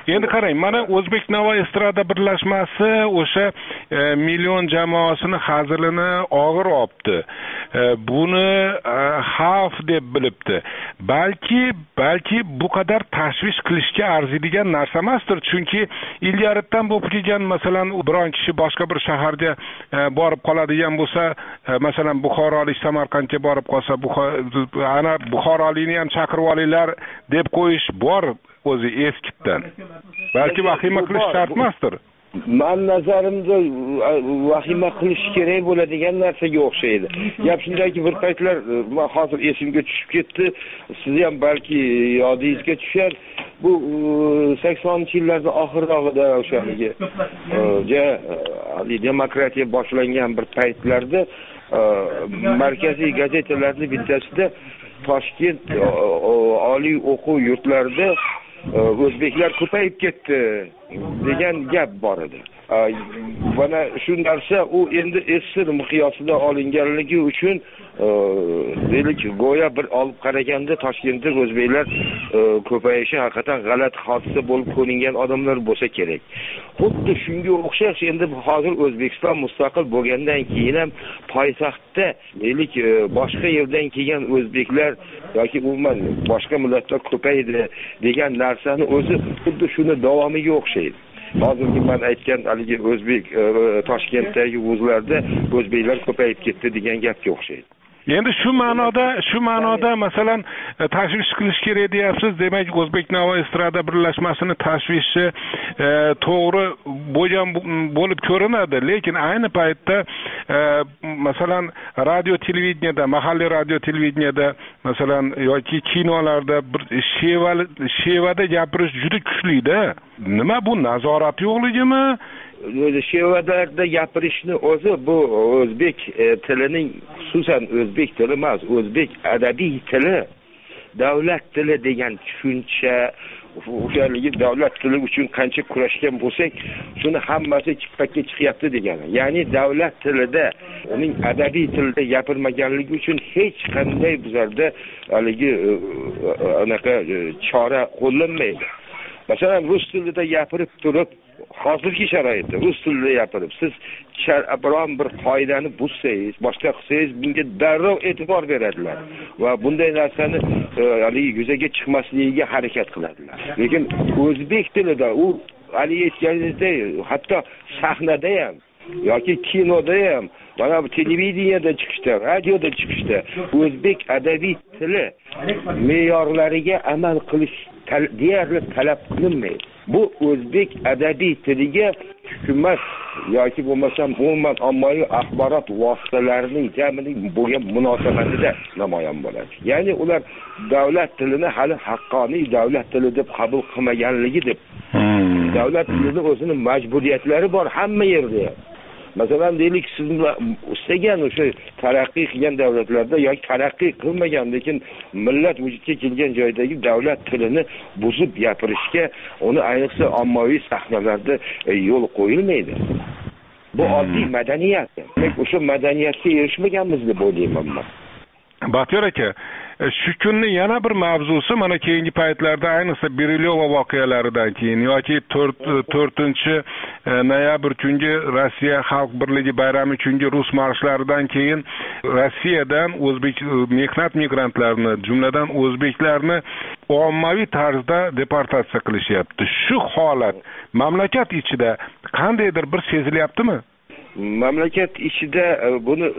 endi qarang, mana O'zbek Navo estrada birlashmasi o'sha million jamoasini hazilini og'ir olibdi. Buni xavf deb bilibdi. Balki, balki bu qadar tashvish qilishga arziydigan narsa emasdir. Chunki ilgaridan bo'lib kelgan, masalan, biron kishi boshqa bir shaharga borib qoladigan bo'lsa, masalan, Buxorolik Samarqandga borib qolsa, ana Buxorolikni ham chaqirib olinglar deb qo'yish bor o'zi eskitdan. Balki vahima qilish shart emasdir. Men nazarimda vahima qilish kerak bo'ladigan narsaga o'xshaydi. Gap shundaki, bir paytlar men hozir esimga tushib ketdi, sizni ham balki yodingizga tushar. Bu saksoninchi yillarda oxirrog'ida o'shaligi ja demokratiya boshlangan bir paytlarda markaziy gazetalarning bittasida Toshkent oliy o'quv yurtlarida o'zbeklar ko'payib ketdi degan gap bor edi. Mana shu narsa u endi esir miqyosida olinganligi uchun deylik, go'yo bir olib qaraganda Toshkentda o'zbeklar ko'payishi haqiqatan g'alati hodisa bo'lib ko'ringan odamlar bo'lsa kerak. Xuddi shunga o'xshash endi hozir O'zbekiston mustaqil bo'lgandan keyin ham poytaxtda deylik, boshqa yerdan kelgan o'zbeklar yoki umuman boshqa millatlar ko'paydi degan narsani o'zi xuddi shuni davomiga o'xshaydi. Hozirgi men aytgan haligi o'zbek Toshkentdagi vuzlarda o'zbeklar ko'payib ketdi degan gapga o'xshaydi. Endi shu ma'noda, shu ma'noda masalan tashvish qilish kerak deyapsiz. Demak, O'zbek Navo estrada birlashmasini tashvishi to'g'ri bo'lgan bo'lib ko'rinadi, lekin ayni paytda masalan radio televideniyada, mahalliy radio televideniyada, masalan yoki kinolarda bir shevali shevada gapirish juda kuchli-da. Nima bu, nazorat yo'qligimi? Shevalarda gapirishni o'zi bu o'zbek tilining, xususan o'zbek tili emas, o'zbek adabiy tili, davlat tili degan tushuncha, o'shaligi davlat tili uchun qancha kurashgan bo'lsak, shuni hammasi chiqqakka chiqyapti degani. Ya'ni davlat tilida, uning adabiy tilida gapirmaganligi uchun hech qanday bizlarda haligi anaqa chora qo'llanmaydi. Masalan, rus tilida gapirib turib, hozirgi sharoitda rus tilida gapirib, siz biron bir qoidani buzsangiz, boshqa qilsangiz, bunga darrov e'tibor beradilar va bunday narsani haligi yuzaga chiqmasligiga harakat qiladilar. Lekin o'zbek tilida u haligi aytganingizdek, hatto sahnada ham yoki kinoda ham, mana bu televideniyada chiqishda, radioda chiqishda o'zbek adabiy tili me'yorlariga amal qilish deyarli talab qilinmaydi. Bu o'zbek adabiy tiliga hukumat yoki bo'lmasam umuman ommaviy axborot vositalarining jamining bo'lgan munosabatida namoyon bo'ladi. Ya'ni ular davlat tilini hali haqqoniy davlat tili deb qabul qilmaganligi deb. Davlat tilining o'zining majburiyatlari bor hamma yerda. Masalan, deylik, siz istagan o'sha taraqqiy qilgan davlatlarda yoki taraqqiy qilmagan, lekin millat vujudga kelgan joydagi davlat tilini buzib gapirishga, uni ayniqsa ommaviy sahnalarda yo'l qo'yilmaydi. Bu oddiy madaniyat. Demak, o'sha madaniyatga erishmaganmiz deb o'ylayman men. Baxtiyor aka, shu kunni yana bir mavzusi, mana keyingi paytlarda ayniqsa Berilyova voqealaridan keyin yoki to'rtinchi noyabr kungi Rossiya Xalq birligi bayrami kungi rus marshlaridan keyin Rossiyadan o'zbek mehnat migrantlarini, jumladan o'zbeklarni ommaviy tarzda deportatsiya qilishyapti. Shu holat mamlakat ichida qandaydir bir sezilyaptimi? Mamlakat ichida buni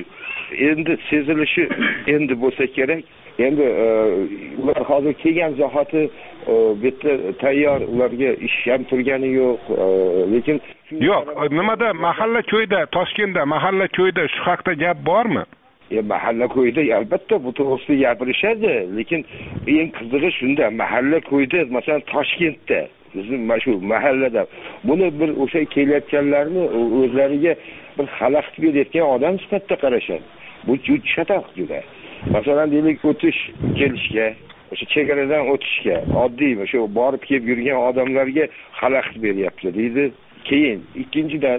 endi sezilishi endi bo'lsa kerak. Endi ular hozir kelgan zahoti bitta tayyor, ularga ish ham turgani yo'q, lekin yo'q, nimada mahalla ko'yda, Toshkentda mahalla ko'yda shu haqda gap bormi? E mahalla ko'yda albatta bu to'g'risida gapirishadi, lekin eng qizig'i shunda, mahalla ko'yda, masalan Toshkentda bizim shu mahallada buni bir o'sha kelayotganlarni o'zlariga bir xalaqit berayotgan odam sifatida qarashadi. Bu juda chatoq juda. Masalan, deylik, o'tish kelishga, o'sha chegaradan o'tishga, oddiy o'sha borib kelib yurgan odamlarga xalaqit beryapti deydi. Keyin ikkinchidan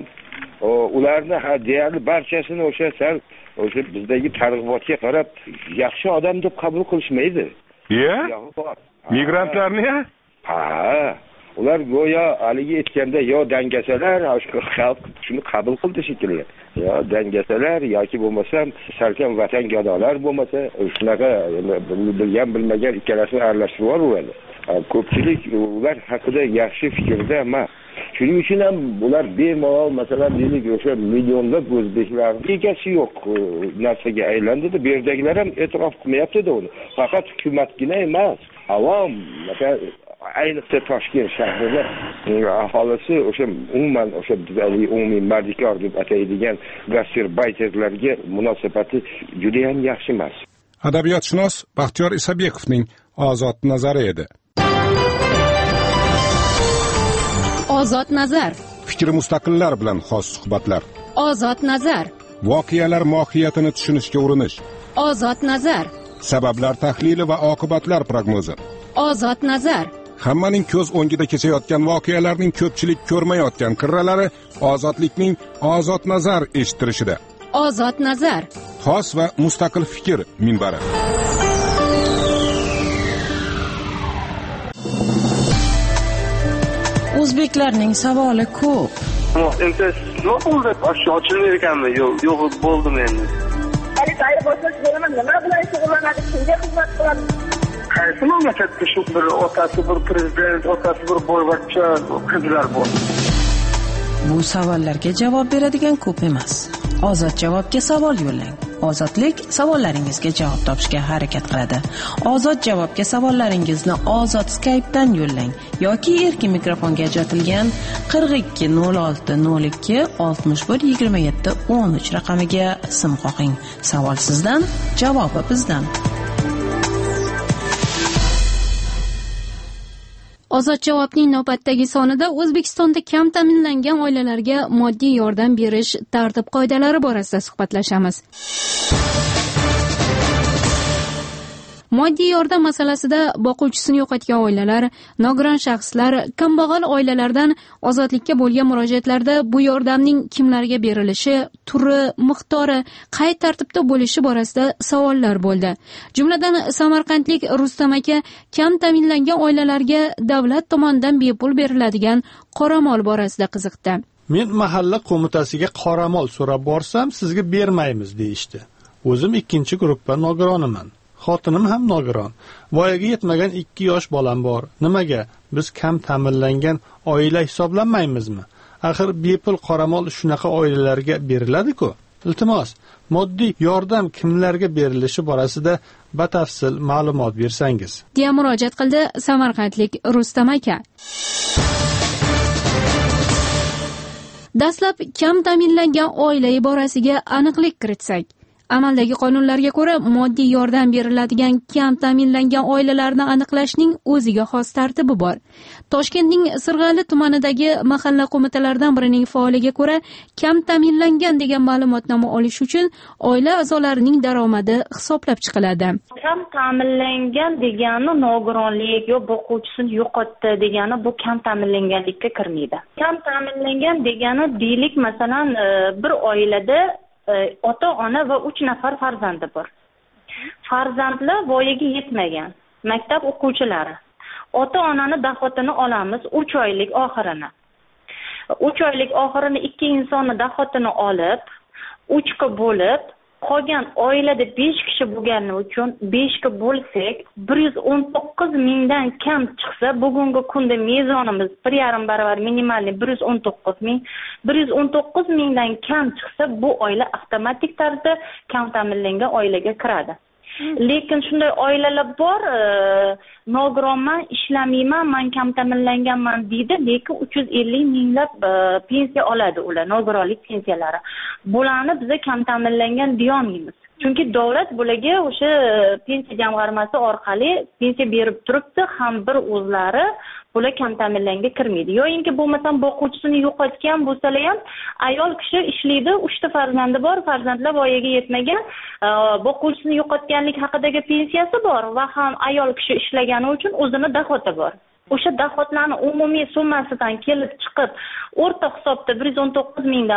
ularni deyarli barchasini o'sha sal o'sha bizdagi targ'ibotga qarab yaxshi odam deb qabul qilishmaydi. Ya? Migrantlarni? Ha. ular go'yo haligi aytganda yo dangasalar, xalq shuni qabul qildi shekilli. Yo dangasalar yoki bo'lmasam salkam vatan gadolar bo'lmasa, shunaqa bilgan bilmagan ikkalasini aralashtirib yuboradi. Ko'pchilik ular haqida yaxshi fikrda emas. Shuning uchun ham bular bemalol masalan deylik o'sha millionlab o'zbeklar egasi yo'q narsaga aylandida. Bu yerdagilar ham e'tirof qilmayapti-da uni. Faqat hukumatgina emas, avom, masalan ayniqsa Toshkent shahrida aholisi o'sha umuman o'sha umumiy mardikor deb ataydigan gastarbayterlarga munosabati juda ham yaxshi emas. Adabiyotshunos Baxtiyor Isabekovning ozod nazari edi. Ozod nazar. Fikri mustaqillar bilan xos suhbatlar. Ozod nazar. Voqealar mohiyatini tushunishga urinish. Ozod nazar. Sabablar tahlili va oqibatlar prognozi. Ozod nazar. Hammaning ko'z o'ngida kechayotgan voqealarning ko'pchilik ko'rmayotgan qirralari ozodlikning ozod nazar eshittirishida. Ozod nazar. Xos va mustaqil fikr minbari. O'zbeklarning savoli ko'p. Endi nima bo'ldi? Ochilmay ekanmi? Yo'q, yo'q bo'ldim endi. Hali tayyor bo'lsangiz bo'laman, nima bilan shug'ullanadi, kimga xizmat qiladi? Qaysi mamlakatda shu bir otasi bir prezident, otasi bir boyvachcha qizlar bor? Bu savollarga javob beradigan ko'p emas. Ozod javobga savol yo'llang. Ozodlik savollaringizga javob topishga harakat qiladi. Ozod javobga savollaringizni Ozod Skype'dan yo'llang yoki erkin mikrofonga ajratilgan qirq ikki nol olti nol ikki oltmish bir yigirma yetti o'n uch raqamiga sim qo'ying. Savol sizdan, javobi bizdan. Ozod javobning navbatdagi sonida O'zbekistonda kam ta'minlangan oilalarga moddiy yordam berish tartib-qoidalari borasida suhbatlashamiz. Moddiy yordam masalasida boquvchisini yo'qotgan oilalar, nogiron shaxslar, kambag'al oilalardan ozodlikka bo'lgan murojaatlarda bu yordamning kimlarga berilishi, turi, miqdori, qay tartibda bo'lishi borasida savollar bo'ldi. Jumladan samarqandlik Rustam aka kam ta'minlangan oilalarga davlat tomonidan bepul beriladigan qoramol borasida qiziqdi. Men mahalla qo'mitasiga qoramol so'rab borsam, sizga bermaymiz deyishdi. O'zim ikkinchi guruhda nogironiman. Xotinim ham nogiron. Voyaga yetmagan ikki yosh bolam bor. Nimaga biz kam ta'minlangan oila hisoblanmaymizmi? Axir bepul qoramol shunaqa oilalarga beriladi-ku. Iltimos, moddiy yordam kimlarga berilishi borasida batafsil ma'lumot bersangiz. deya murojaat qildi samarqandlik Rustam aka. Dastlab kam ta'minlangan oila iborasiga aniqlik kiritsak, amaldagi qonunlarga ko'ra moddiy yordam beriladigan kam ta'minlangan oilalarni aniqlashning o'ziga xos tartibi bor. Toshkentning Sirg'ali tumanidagi mahalla qo'mitalaridan birining faoliga ko'ra, kam ta'minlangan degan ma'lumotnoma olish uchun oila a'zolarining daromadi hisoblab chiqiladi. Kam ta'minlangan degani nogironlik yo boquvchisini yo'qotdi degani bu kam ta'minlanganlikka kirmaydi. Kam ta'minlangan degani deylik masalan bir oilada ota-ona va uch nafar farzandi bor. Farzandlar voyaga yetmagan, maktab o'quvchilari. Ota-onani dohodini olamiz uch oylik oxirini. uch oylik oxirini ikki insonni dohodini olib, uch ga bo'lib, qolgan oilada besh kishi bo'lgani uchun besh ga bo'lsak, bir yuz o'n to'qqiz mingdan kam chiqsa, bugungi kunda mezonimiz bir yarim baravar minimalni bir yuz o'n to'qqiz ming, bir yuz o'n to'qqiz mingdan kam chiqsa, bu oila avtomatik tarzda kam ta'minlangan oilaga kiradi. Lekin shunday oilalar bor, nogironman, ishlamayman, men kam ta'minlanganman deydi, lekin uch yuz ellik minglab pensiya oladi ular, nogironlik pensiyalari. Bularni biz kam ta'minlangan deyolmaymiz. Chunki davlat bularga o'sha pensiya jamg'armasi orqali pensiya berib turibdi, ham bir o'zlari bular kam ta'minlanga kirmaydi. Yo'inki bo'lmasam boquvchisini yo'qotgan bo'lsalar ham ayol kishi ishlaydi, uchta farzandi bor, farzandlar voyaga yetmagan, boquvchisini yo'qotganlik haqidagi pensiyasi bor va ham ayol kishi ishlagani uchun o'zini dohodi bor. O'sha dohodlarning umumiy summasidan kelib chiqib, o'rta hisobda bir yuz o'n to'qqiz mingdan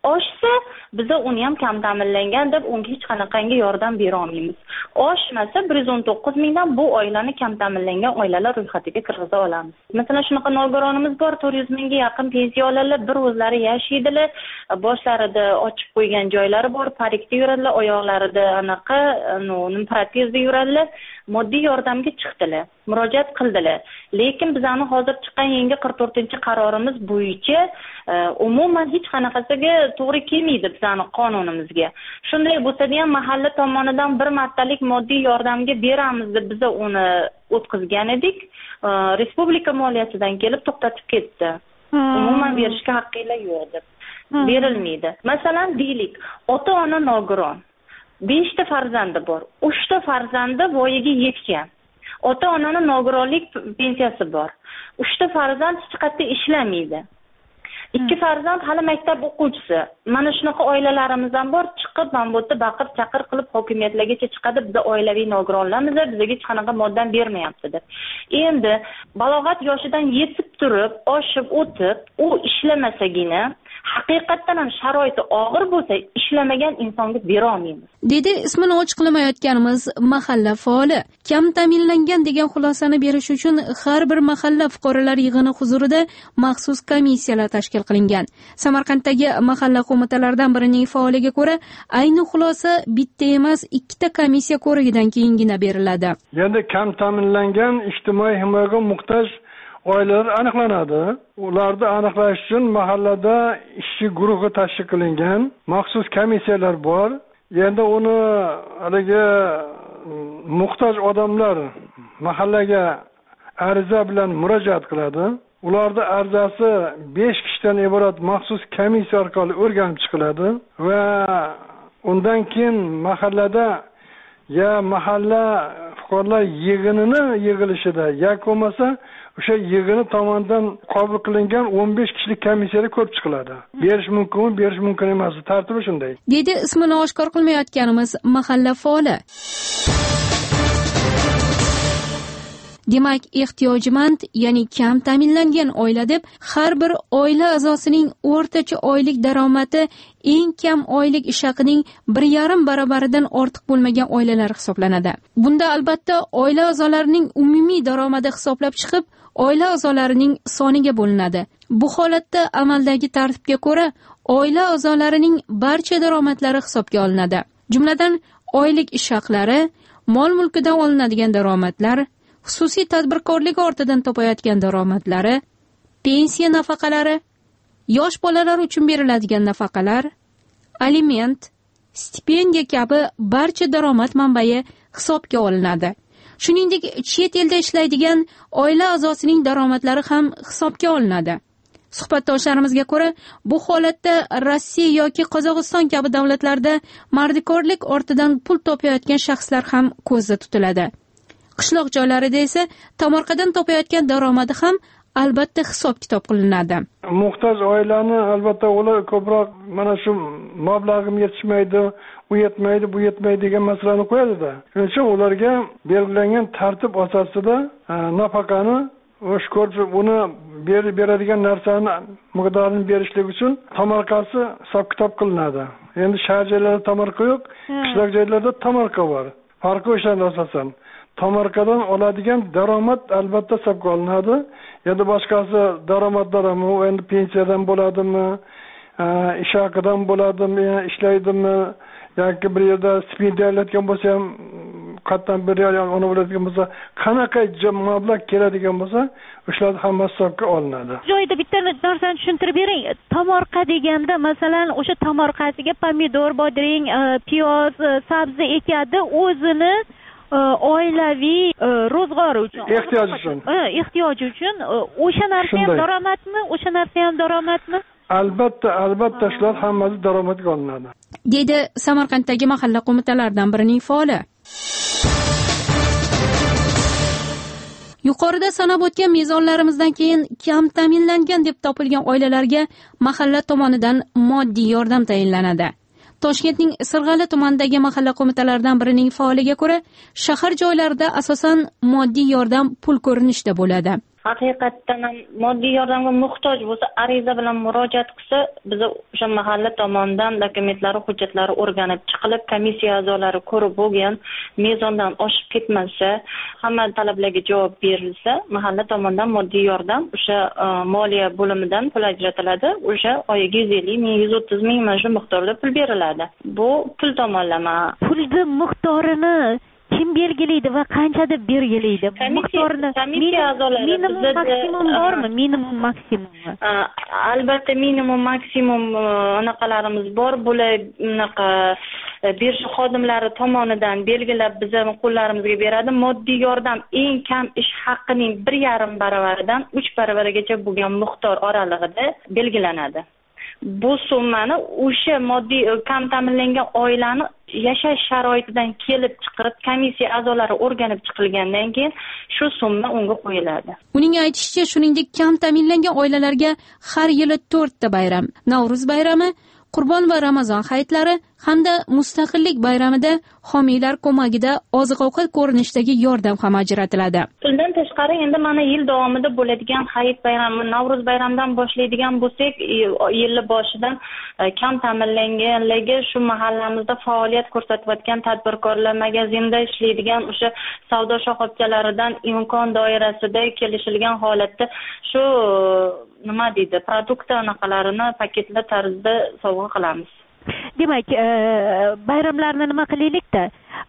oshsa biza uni ham kam ta'minlangan deb unga hech qanaqangi yordam bera olmaymiz. Oshmasa bir yuz o'n to'qqiz mingdan bu oilani kam ta'minlangan oilalar ro'yxatiga kirgiza olamiz. Masalan, shunaqa nogironimiz bor, to'rt yuz mingga yaqin pensiyalarlar bir o'zlari yashaydilar, boshlarida ochib qo'ygan joylari bor, parikda yuradilar, oyoqlarida anaqa nim protezda yuradilar. Moddiy yordamga chiqdilar, murojaat qildilar. Lekin bizani hozir chiqqan yangi qirq to'rtinchi qarorimiz bo'yicha umuman hech qanaqasiga to'g'ri kelmaydi bizani qonunimizga. Shunday bo'lsa-da ham mahalla tomonidan bir martalik moddiy yordamga beramiz deb biz uni o'tkazgan edik. Respublika moliyasidan kelib to'xtatib ketdi. Umuman berishga haqqinglar yo'q deb. Berilmaydi. Masalan, deylik, ota-ona nogiron. beshta farzandi bor. uchta farzandi voyaga yetgan. Ota-onaning nogironlik pensiyasi bor. uchta farzand hech qayerda ishlamaydi. Ikki farzand hali maktab o'quvchisi. Mana shunaqa oilalarimiz ham bor, chiqib mana bu yerda baqir chaqir qilib hokimiyatlargacha chiqadi, biz oilaviy nogironlarmiz, bizga hech qanaqa moddan bermayapti deb. Endi balog'at yoshidan yetib turib, oshib o'tib, u ishlamasagina haqiqatdan ham sharoiti og'ir bo'lsa, ishlamagan insonga bera olmaymiz. Dedi ismini ochiqlamayotganimiz mahalla faoli. Kam ta'minlangan degan xulosani berish uchun har bir mahalla fuqarolar yig'ini huzurida maxsus komissiyalar tashkil qilingan. Samarqanddagi mahalla qo'mitalaridan birining faoliga ko'ra, ayni xulosa bitta emas, ikkita komissiya ko'rigidan keyingina beriladi. Endi kam ta'minlangan ijtimoiy himoyaga muhtoj oilalar aniqlanadi. Ularni aniqlash uchun mahallada ishchi guruhi tashkil qilingan, maxsus komissiyalar bor. Endi uni haligi muhtoj odamlar mahallaga ariza bilan murojaat qiladi. Ularda arizasi besh kishidan iborat maxsus komissiya orqali o'rganib chiqiladi va undan keyin mahallada ya mahalla fuqarolar yig'inini yig'ilishida yoki bo'lmasa o'sha yig'ini tomonidan qabul qilingan o'n besh kishilik komissiyada ko'rib chiqiladi. Berish mumkinmi, berish mumkin emas, tartibi shunday. Dedi ismini oshkor qilmayotganimiz mahalla faoli. Demak, ehtiyojmand, ya'ni kam ta'minlangan oila deb har bir oila a'zosining o'rtacha oylik daromadi eng kam oylik ish haqining bir yarim barobaridan ortiq bo'lmagan oilalar hisoblanadi. Bunda albatta oila a'zolarining umumiy daromadi hisoblab chiqib, oila a'zolarining soniga bo'linadi. Bu holatda amaldagi tartibga ko'ra oila a'zolarining barcha daromadlari hisobga olinadi. Jumladan, oylik ish haqlari, mol-mulkidan olinadigan daromadlar, xususiy tadbirkorlik ortidan topayotgan daromadlari, pensiya nafaqalari, yosh bolalar uchun beriladigan nafaqalar, aliment, stipendiya kabi barcha daromad manbai hisobga olinadi. Shuningdek, chet elda ishlaydigan oila a'zosining daromadlari ham hisobga olinadi. Suhbatdoshlarimizga ko'ra, bu holatda Rossiya yoki Qozog'iston kabi davlatlarda mardikorlik ortidan pul topayotgan shaxslar ham ko'zda tutiladi. Qishloq joylarida esa tomorqadan topayotgan daromadi ham albatta hisob-kitob qilinadi. Muhtoj oilani albatta ular ko'proq mana shu mablag'im yetishmaydi, u yetmaydi, bu yetmaydi degan masalani qo'yadi-da. Shuning uchun ularga belgilangan tartib asosida nafaqani o'sha ko'rib uni berib beradigan narsani miqdorini berishlik uchun tomorqasi hisob-kitob qilinadi. Endi shahar joylarida tomorqa yo'q, qishloq joylarda tomorqa bor. Farqi o'shanda asosan. Tomorqadan oladigan daromad albatta hisobga olinadi. Endi boshqasi daromadlarimi, endi pensiyadan bo'ladimi, ish haqidan bo'ladimi, ishlaydimi, yoki bir yerda stipendiya olayotgan bo'lsa ham qatdan bir yer ona bo'ladigan bo'lsa, qanaqa mablag' keladigan bo'lsa, o'shalar ham hisobga olinadi. Joyda bitta narsani tushuntirib bering. Tomorqa deganda, masalan, o'sha tomorqasiga pomidor, bodring, piyoz, sabzi ekadi, o'zini oilaviy ro'zg'ori uchun, ehtiyoj uchun, ehtiyoj uchun o'sha narsa ham daromadmi, o'sha narsa ham daromadmi? Albatta, albatta shular hammasi daromadga olinadi. Dedi Samarqanddagi mahalla qo'mitalaridan birining faoli. Yuqorida sanab o'tgan mezonlarimizdan keyin kam ta'minlangan deb topilgan oilalarga mahalla tomonidan moddiy yordam tayinlanadi. Toshkentning Sirg'ali tumanidagi mahalla qo'mitalaridan birining faoliga ko'ra, shahar joylarida asosan moddiy yordam pul ko'rinishida bo'ladi. haqiqatdan ham moddiy yordamga muhtoj bo'lsa, ariza bilan murojaat qilsa, biz o'sha mahalla tomonidan dokumentlari, hujjatlari o'rganib chiqilib, komissiya a'zolari ko'rib bo'lgan, mezondan oshib ketmasa, hamma talablarga javob berilsa, mahalla tomonidan moddiy yordam o'sha moliya bo'limidan pul ajratiladi. O'sha oyiga yuz ellik ming, yuz o'ttiz ming mana shu miqdorda pul beriladi. Bu pul tomonlama. Pulni miqdorini kim belgilaydi va qancha deb belgilaydi? Miqdorini komissiya a'zolari minimum maksimum bormi? Minimum maksimumi? Albatta minimum maksimum anaqalarimiz bor. Bular unaqa birja xodimlari tomonidan belgilab bizning qo'llarimizga beradi. Moddiy yordam eng kam ish haqining bir yarim baravaridan uch baravarigacha bo'lgan miqdor oralig'ida belgilanadi. Bu summani o'sha moddiy kam ta'minlangan oilani yashash sharoitidan kelib chiqarib komissiya a'zolari o'rganib chiqilgandan keyin shu summa unga qo'yiladi. Uning aytishicha, shuningdek kam ta'minlangan oilalarga har yili to'rtta bayram, Navro'z bayrami, Qurbon va Ramazon hayitlari hamda Mustaqillik bayramida homiylar ko'magida oziq-ovqat ko'rinishidagi yordam ham ajratiladi. Bundan tashqari endi mana yil davomida bo'ladigan hayit bayrami, Navro'z bayramidan boshlaydigan bo'lsak, yil boshidan kam ta'minlanganlarga shu mahallamizda faoliyat ko'rsatayotgan tadbirkorlar, magazinda ishlaydigan o'sha savdo shoxobchalaridan imkon doirasida kelishilgan holatda shu nima deydi, produkt anaqalarini paketlar tarzida sovg'a qilamiz. Demak, bayramlarni nima qilaylik-da?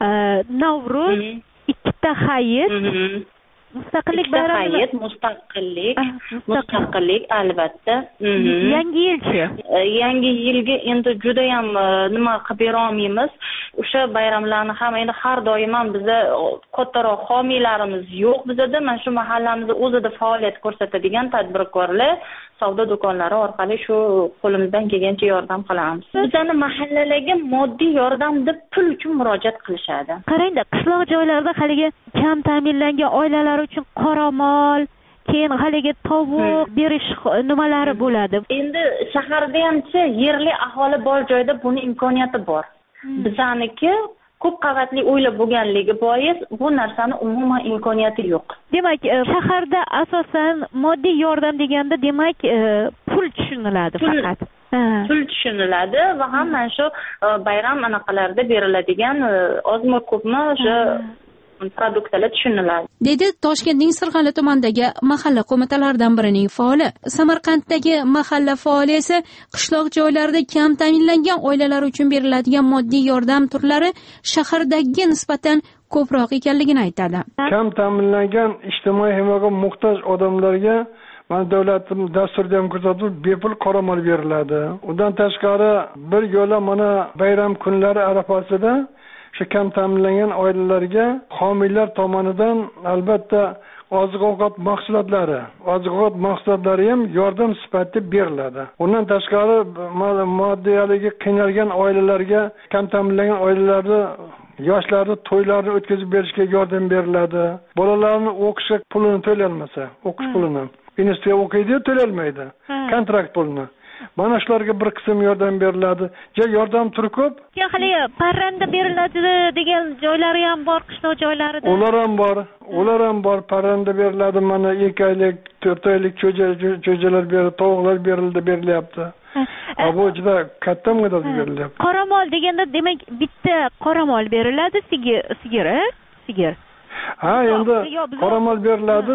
Navro'z, ikkita hayit, Mustaqillik bayrami, hayit, mustaqillik, mustaqillik albatta. Yangi yilchi. Yangi yilga endi juda ham nima qilib bera olmaymiz. O'sha bayramlarni ham endi har doim ham biza kattaroq homiylarimiz yo'q bizada. Mana shu mahallamizda o'zida faoliyat ko'rsatadigan tadbirkorlar savdo do'konlari orqali shu qo'limizdan kelgancha yordam qilamiz. Bizani mahallalarga moddiy yordam deb pul uchun murojaat qilishadi. Qarangda, qishloq joylarda haligi kam ta'minlangan oilalar uchun qoramol, keyin haligi tovuq berish nimalari bo'ladi. Endi shaharda hamcha yerli aholi bor joyda buni imkoniyati bor. Bizaniki ko'p qavatli o'ylab bo'lganligi bois bu narsani umuman imkoniyati yo'q. Demak, shaharda asosan moddiy yordam deganda, demak, pul tushuniladi faqat. Pul tushuniladi va ham mana shu bayram anaqalarida beriladigan ozmi ko'pmi o'sha produktlar tushuniladi. Dedi Toshkentning Sirg'ali tumanidagi mahalla qo'mitalaridan birining faoli. Samarqanddagi mahalla faoli esa qishloq joylarida kam ta'minlangan oilalar uchun beriladigan moddiy yordam turlari shahardagiga nisbatan ko'proq ekanligini aytadi. Kam ta'minlangan ijtimoiy himoyaga muhtoj odamlarga mana davlatim dasturda ham ko'rsatib bepul qoramol beriladi. Undan tashqari bir yo'la mana bayram kunlari arafasida shu kam ta'minlangan oilalarga homiylar tomonidan albatta oziq-ovqat mahsulotlari, oziq-ovqat mahsulotlari ham yordam sifatida beriladi. Undan tashqari moddiyaligi qiynalgan oilalarga, kam ta'minlangan oilalarni yoshlarni to'ylarni o'tkazib berishga yordam beriladi. Bolalarni o'qishga pulini to'layolmasa, o'qish pulini institutga o'qiydi, to'layolmaydi. Kontrakt pulini. Mana shularga bir qism yordam beriladi. Ja yordam turi ko'p. Keyin hali parranda beriladi degan joylari ham bor, qishloq joylarida. Ular ham bor. Ular ham bor, parranda beriladi. Mana ikki oylik, to'rt oylik cho'jalar berildi, tovuqlar berildi, berilyapti. Bu juda katta miqdorda berilyapti. Qoramol deganda, demak, bitta qoramol beriladi, sigir, sigir, sigir. Ha, endi qoramol beriladi.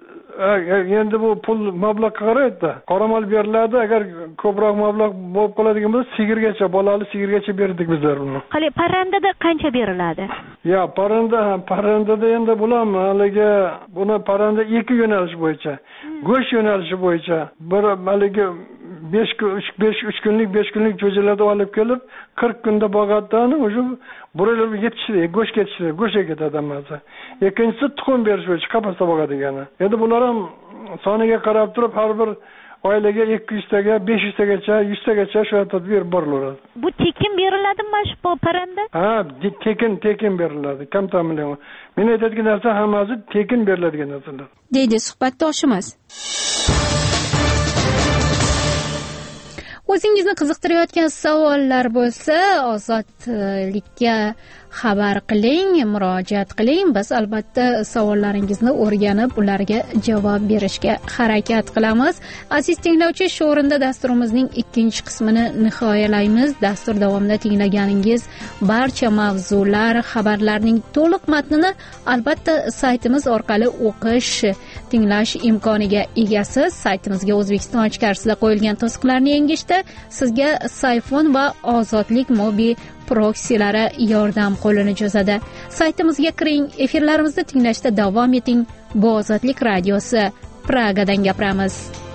Endi bu pul mablag'ga qaraydi. Qoramol beriladi, agar ko'proq mablag' bo'lib qoladigan bo'lsa, sigirgacha, bolali sigirgacha berdik bizlar buni. Hali parrandada qancha beriladi? Ya, parranda, parrandada endi bularmi, haligi buni parranda ikki yo'nalish bo'yicha, go'sht yo'nalishi bo'yicha, bir haligi besh uch kunlik, besh kunlik jo'jalarda olib kelib, qirq kunda boqadidan o'sha buralar yetishadi, go'shtga yetishadi, go'shtga ketadi hammasi. Ikkinchisi tuxum berish bo'yicha qafasda boqadigani. Endi bular ham soniga qarab turib har bir oilaga ikki yuz taga, besh yuz tagacha, yuz tagacha shu tartibda berib boriladi. Bu tekin beriladimi shu parranda? Ha, tekin, tekin beriladi. Kam ta'minlangan. Men aytadigan narsa hammasi tekin beriladigan narsalar. Deydi suhbatdoshimiz. o'zingizni qiziqtirayotgan savollar bo'lsa, ozodlikka xabar qiling, murojaat qiling. Biz albatta savollaringizni o'rganib, ularga javob berishga harakat qilamiz. Aziz tinglovchi, shu o'rinda dasturimizning ikkinchi qismini nihoyalaymiz. Dastur davomida tinglaganingiz barcha mavzular, xabarlarning to'liq matnini albatta saytimiz orqali o'qish, tinglash imkoniga egasiz. Saytimizga O'zbekiston ichkarisida qo'yilgan to'siqlarni yengishda sizga Sayfon va Ozodlik mobil proksilari yordam qo'lini cho'zadi. Saytimizga kiring, efirlarimizni tinglashda davom eting. Bu Ozodlik radiosi, Pragadan gapiramiz.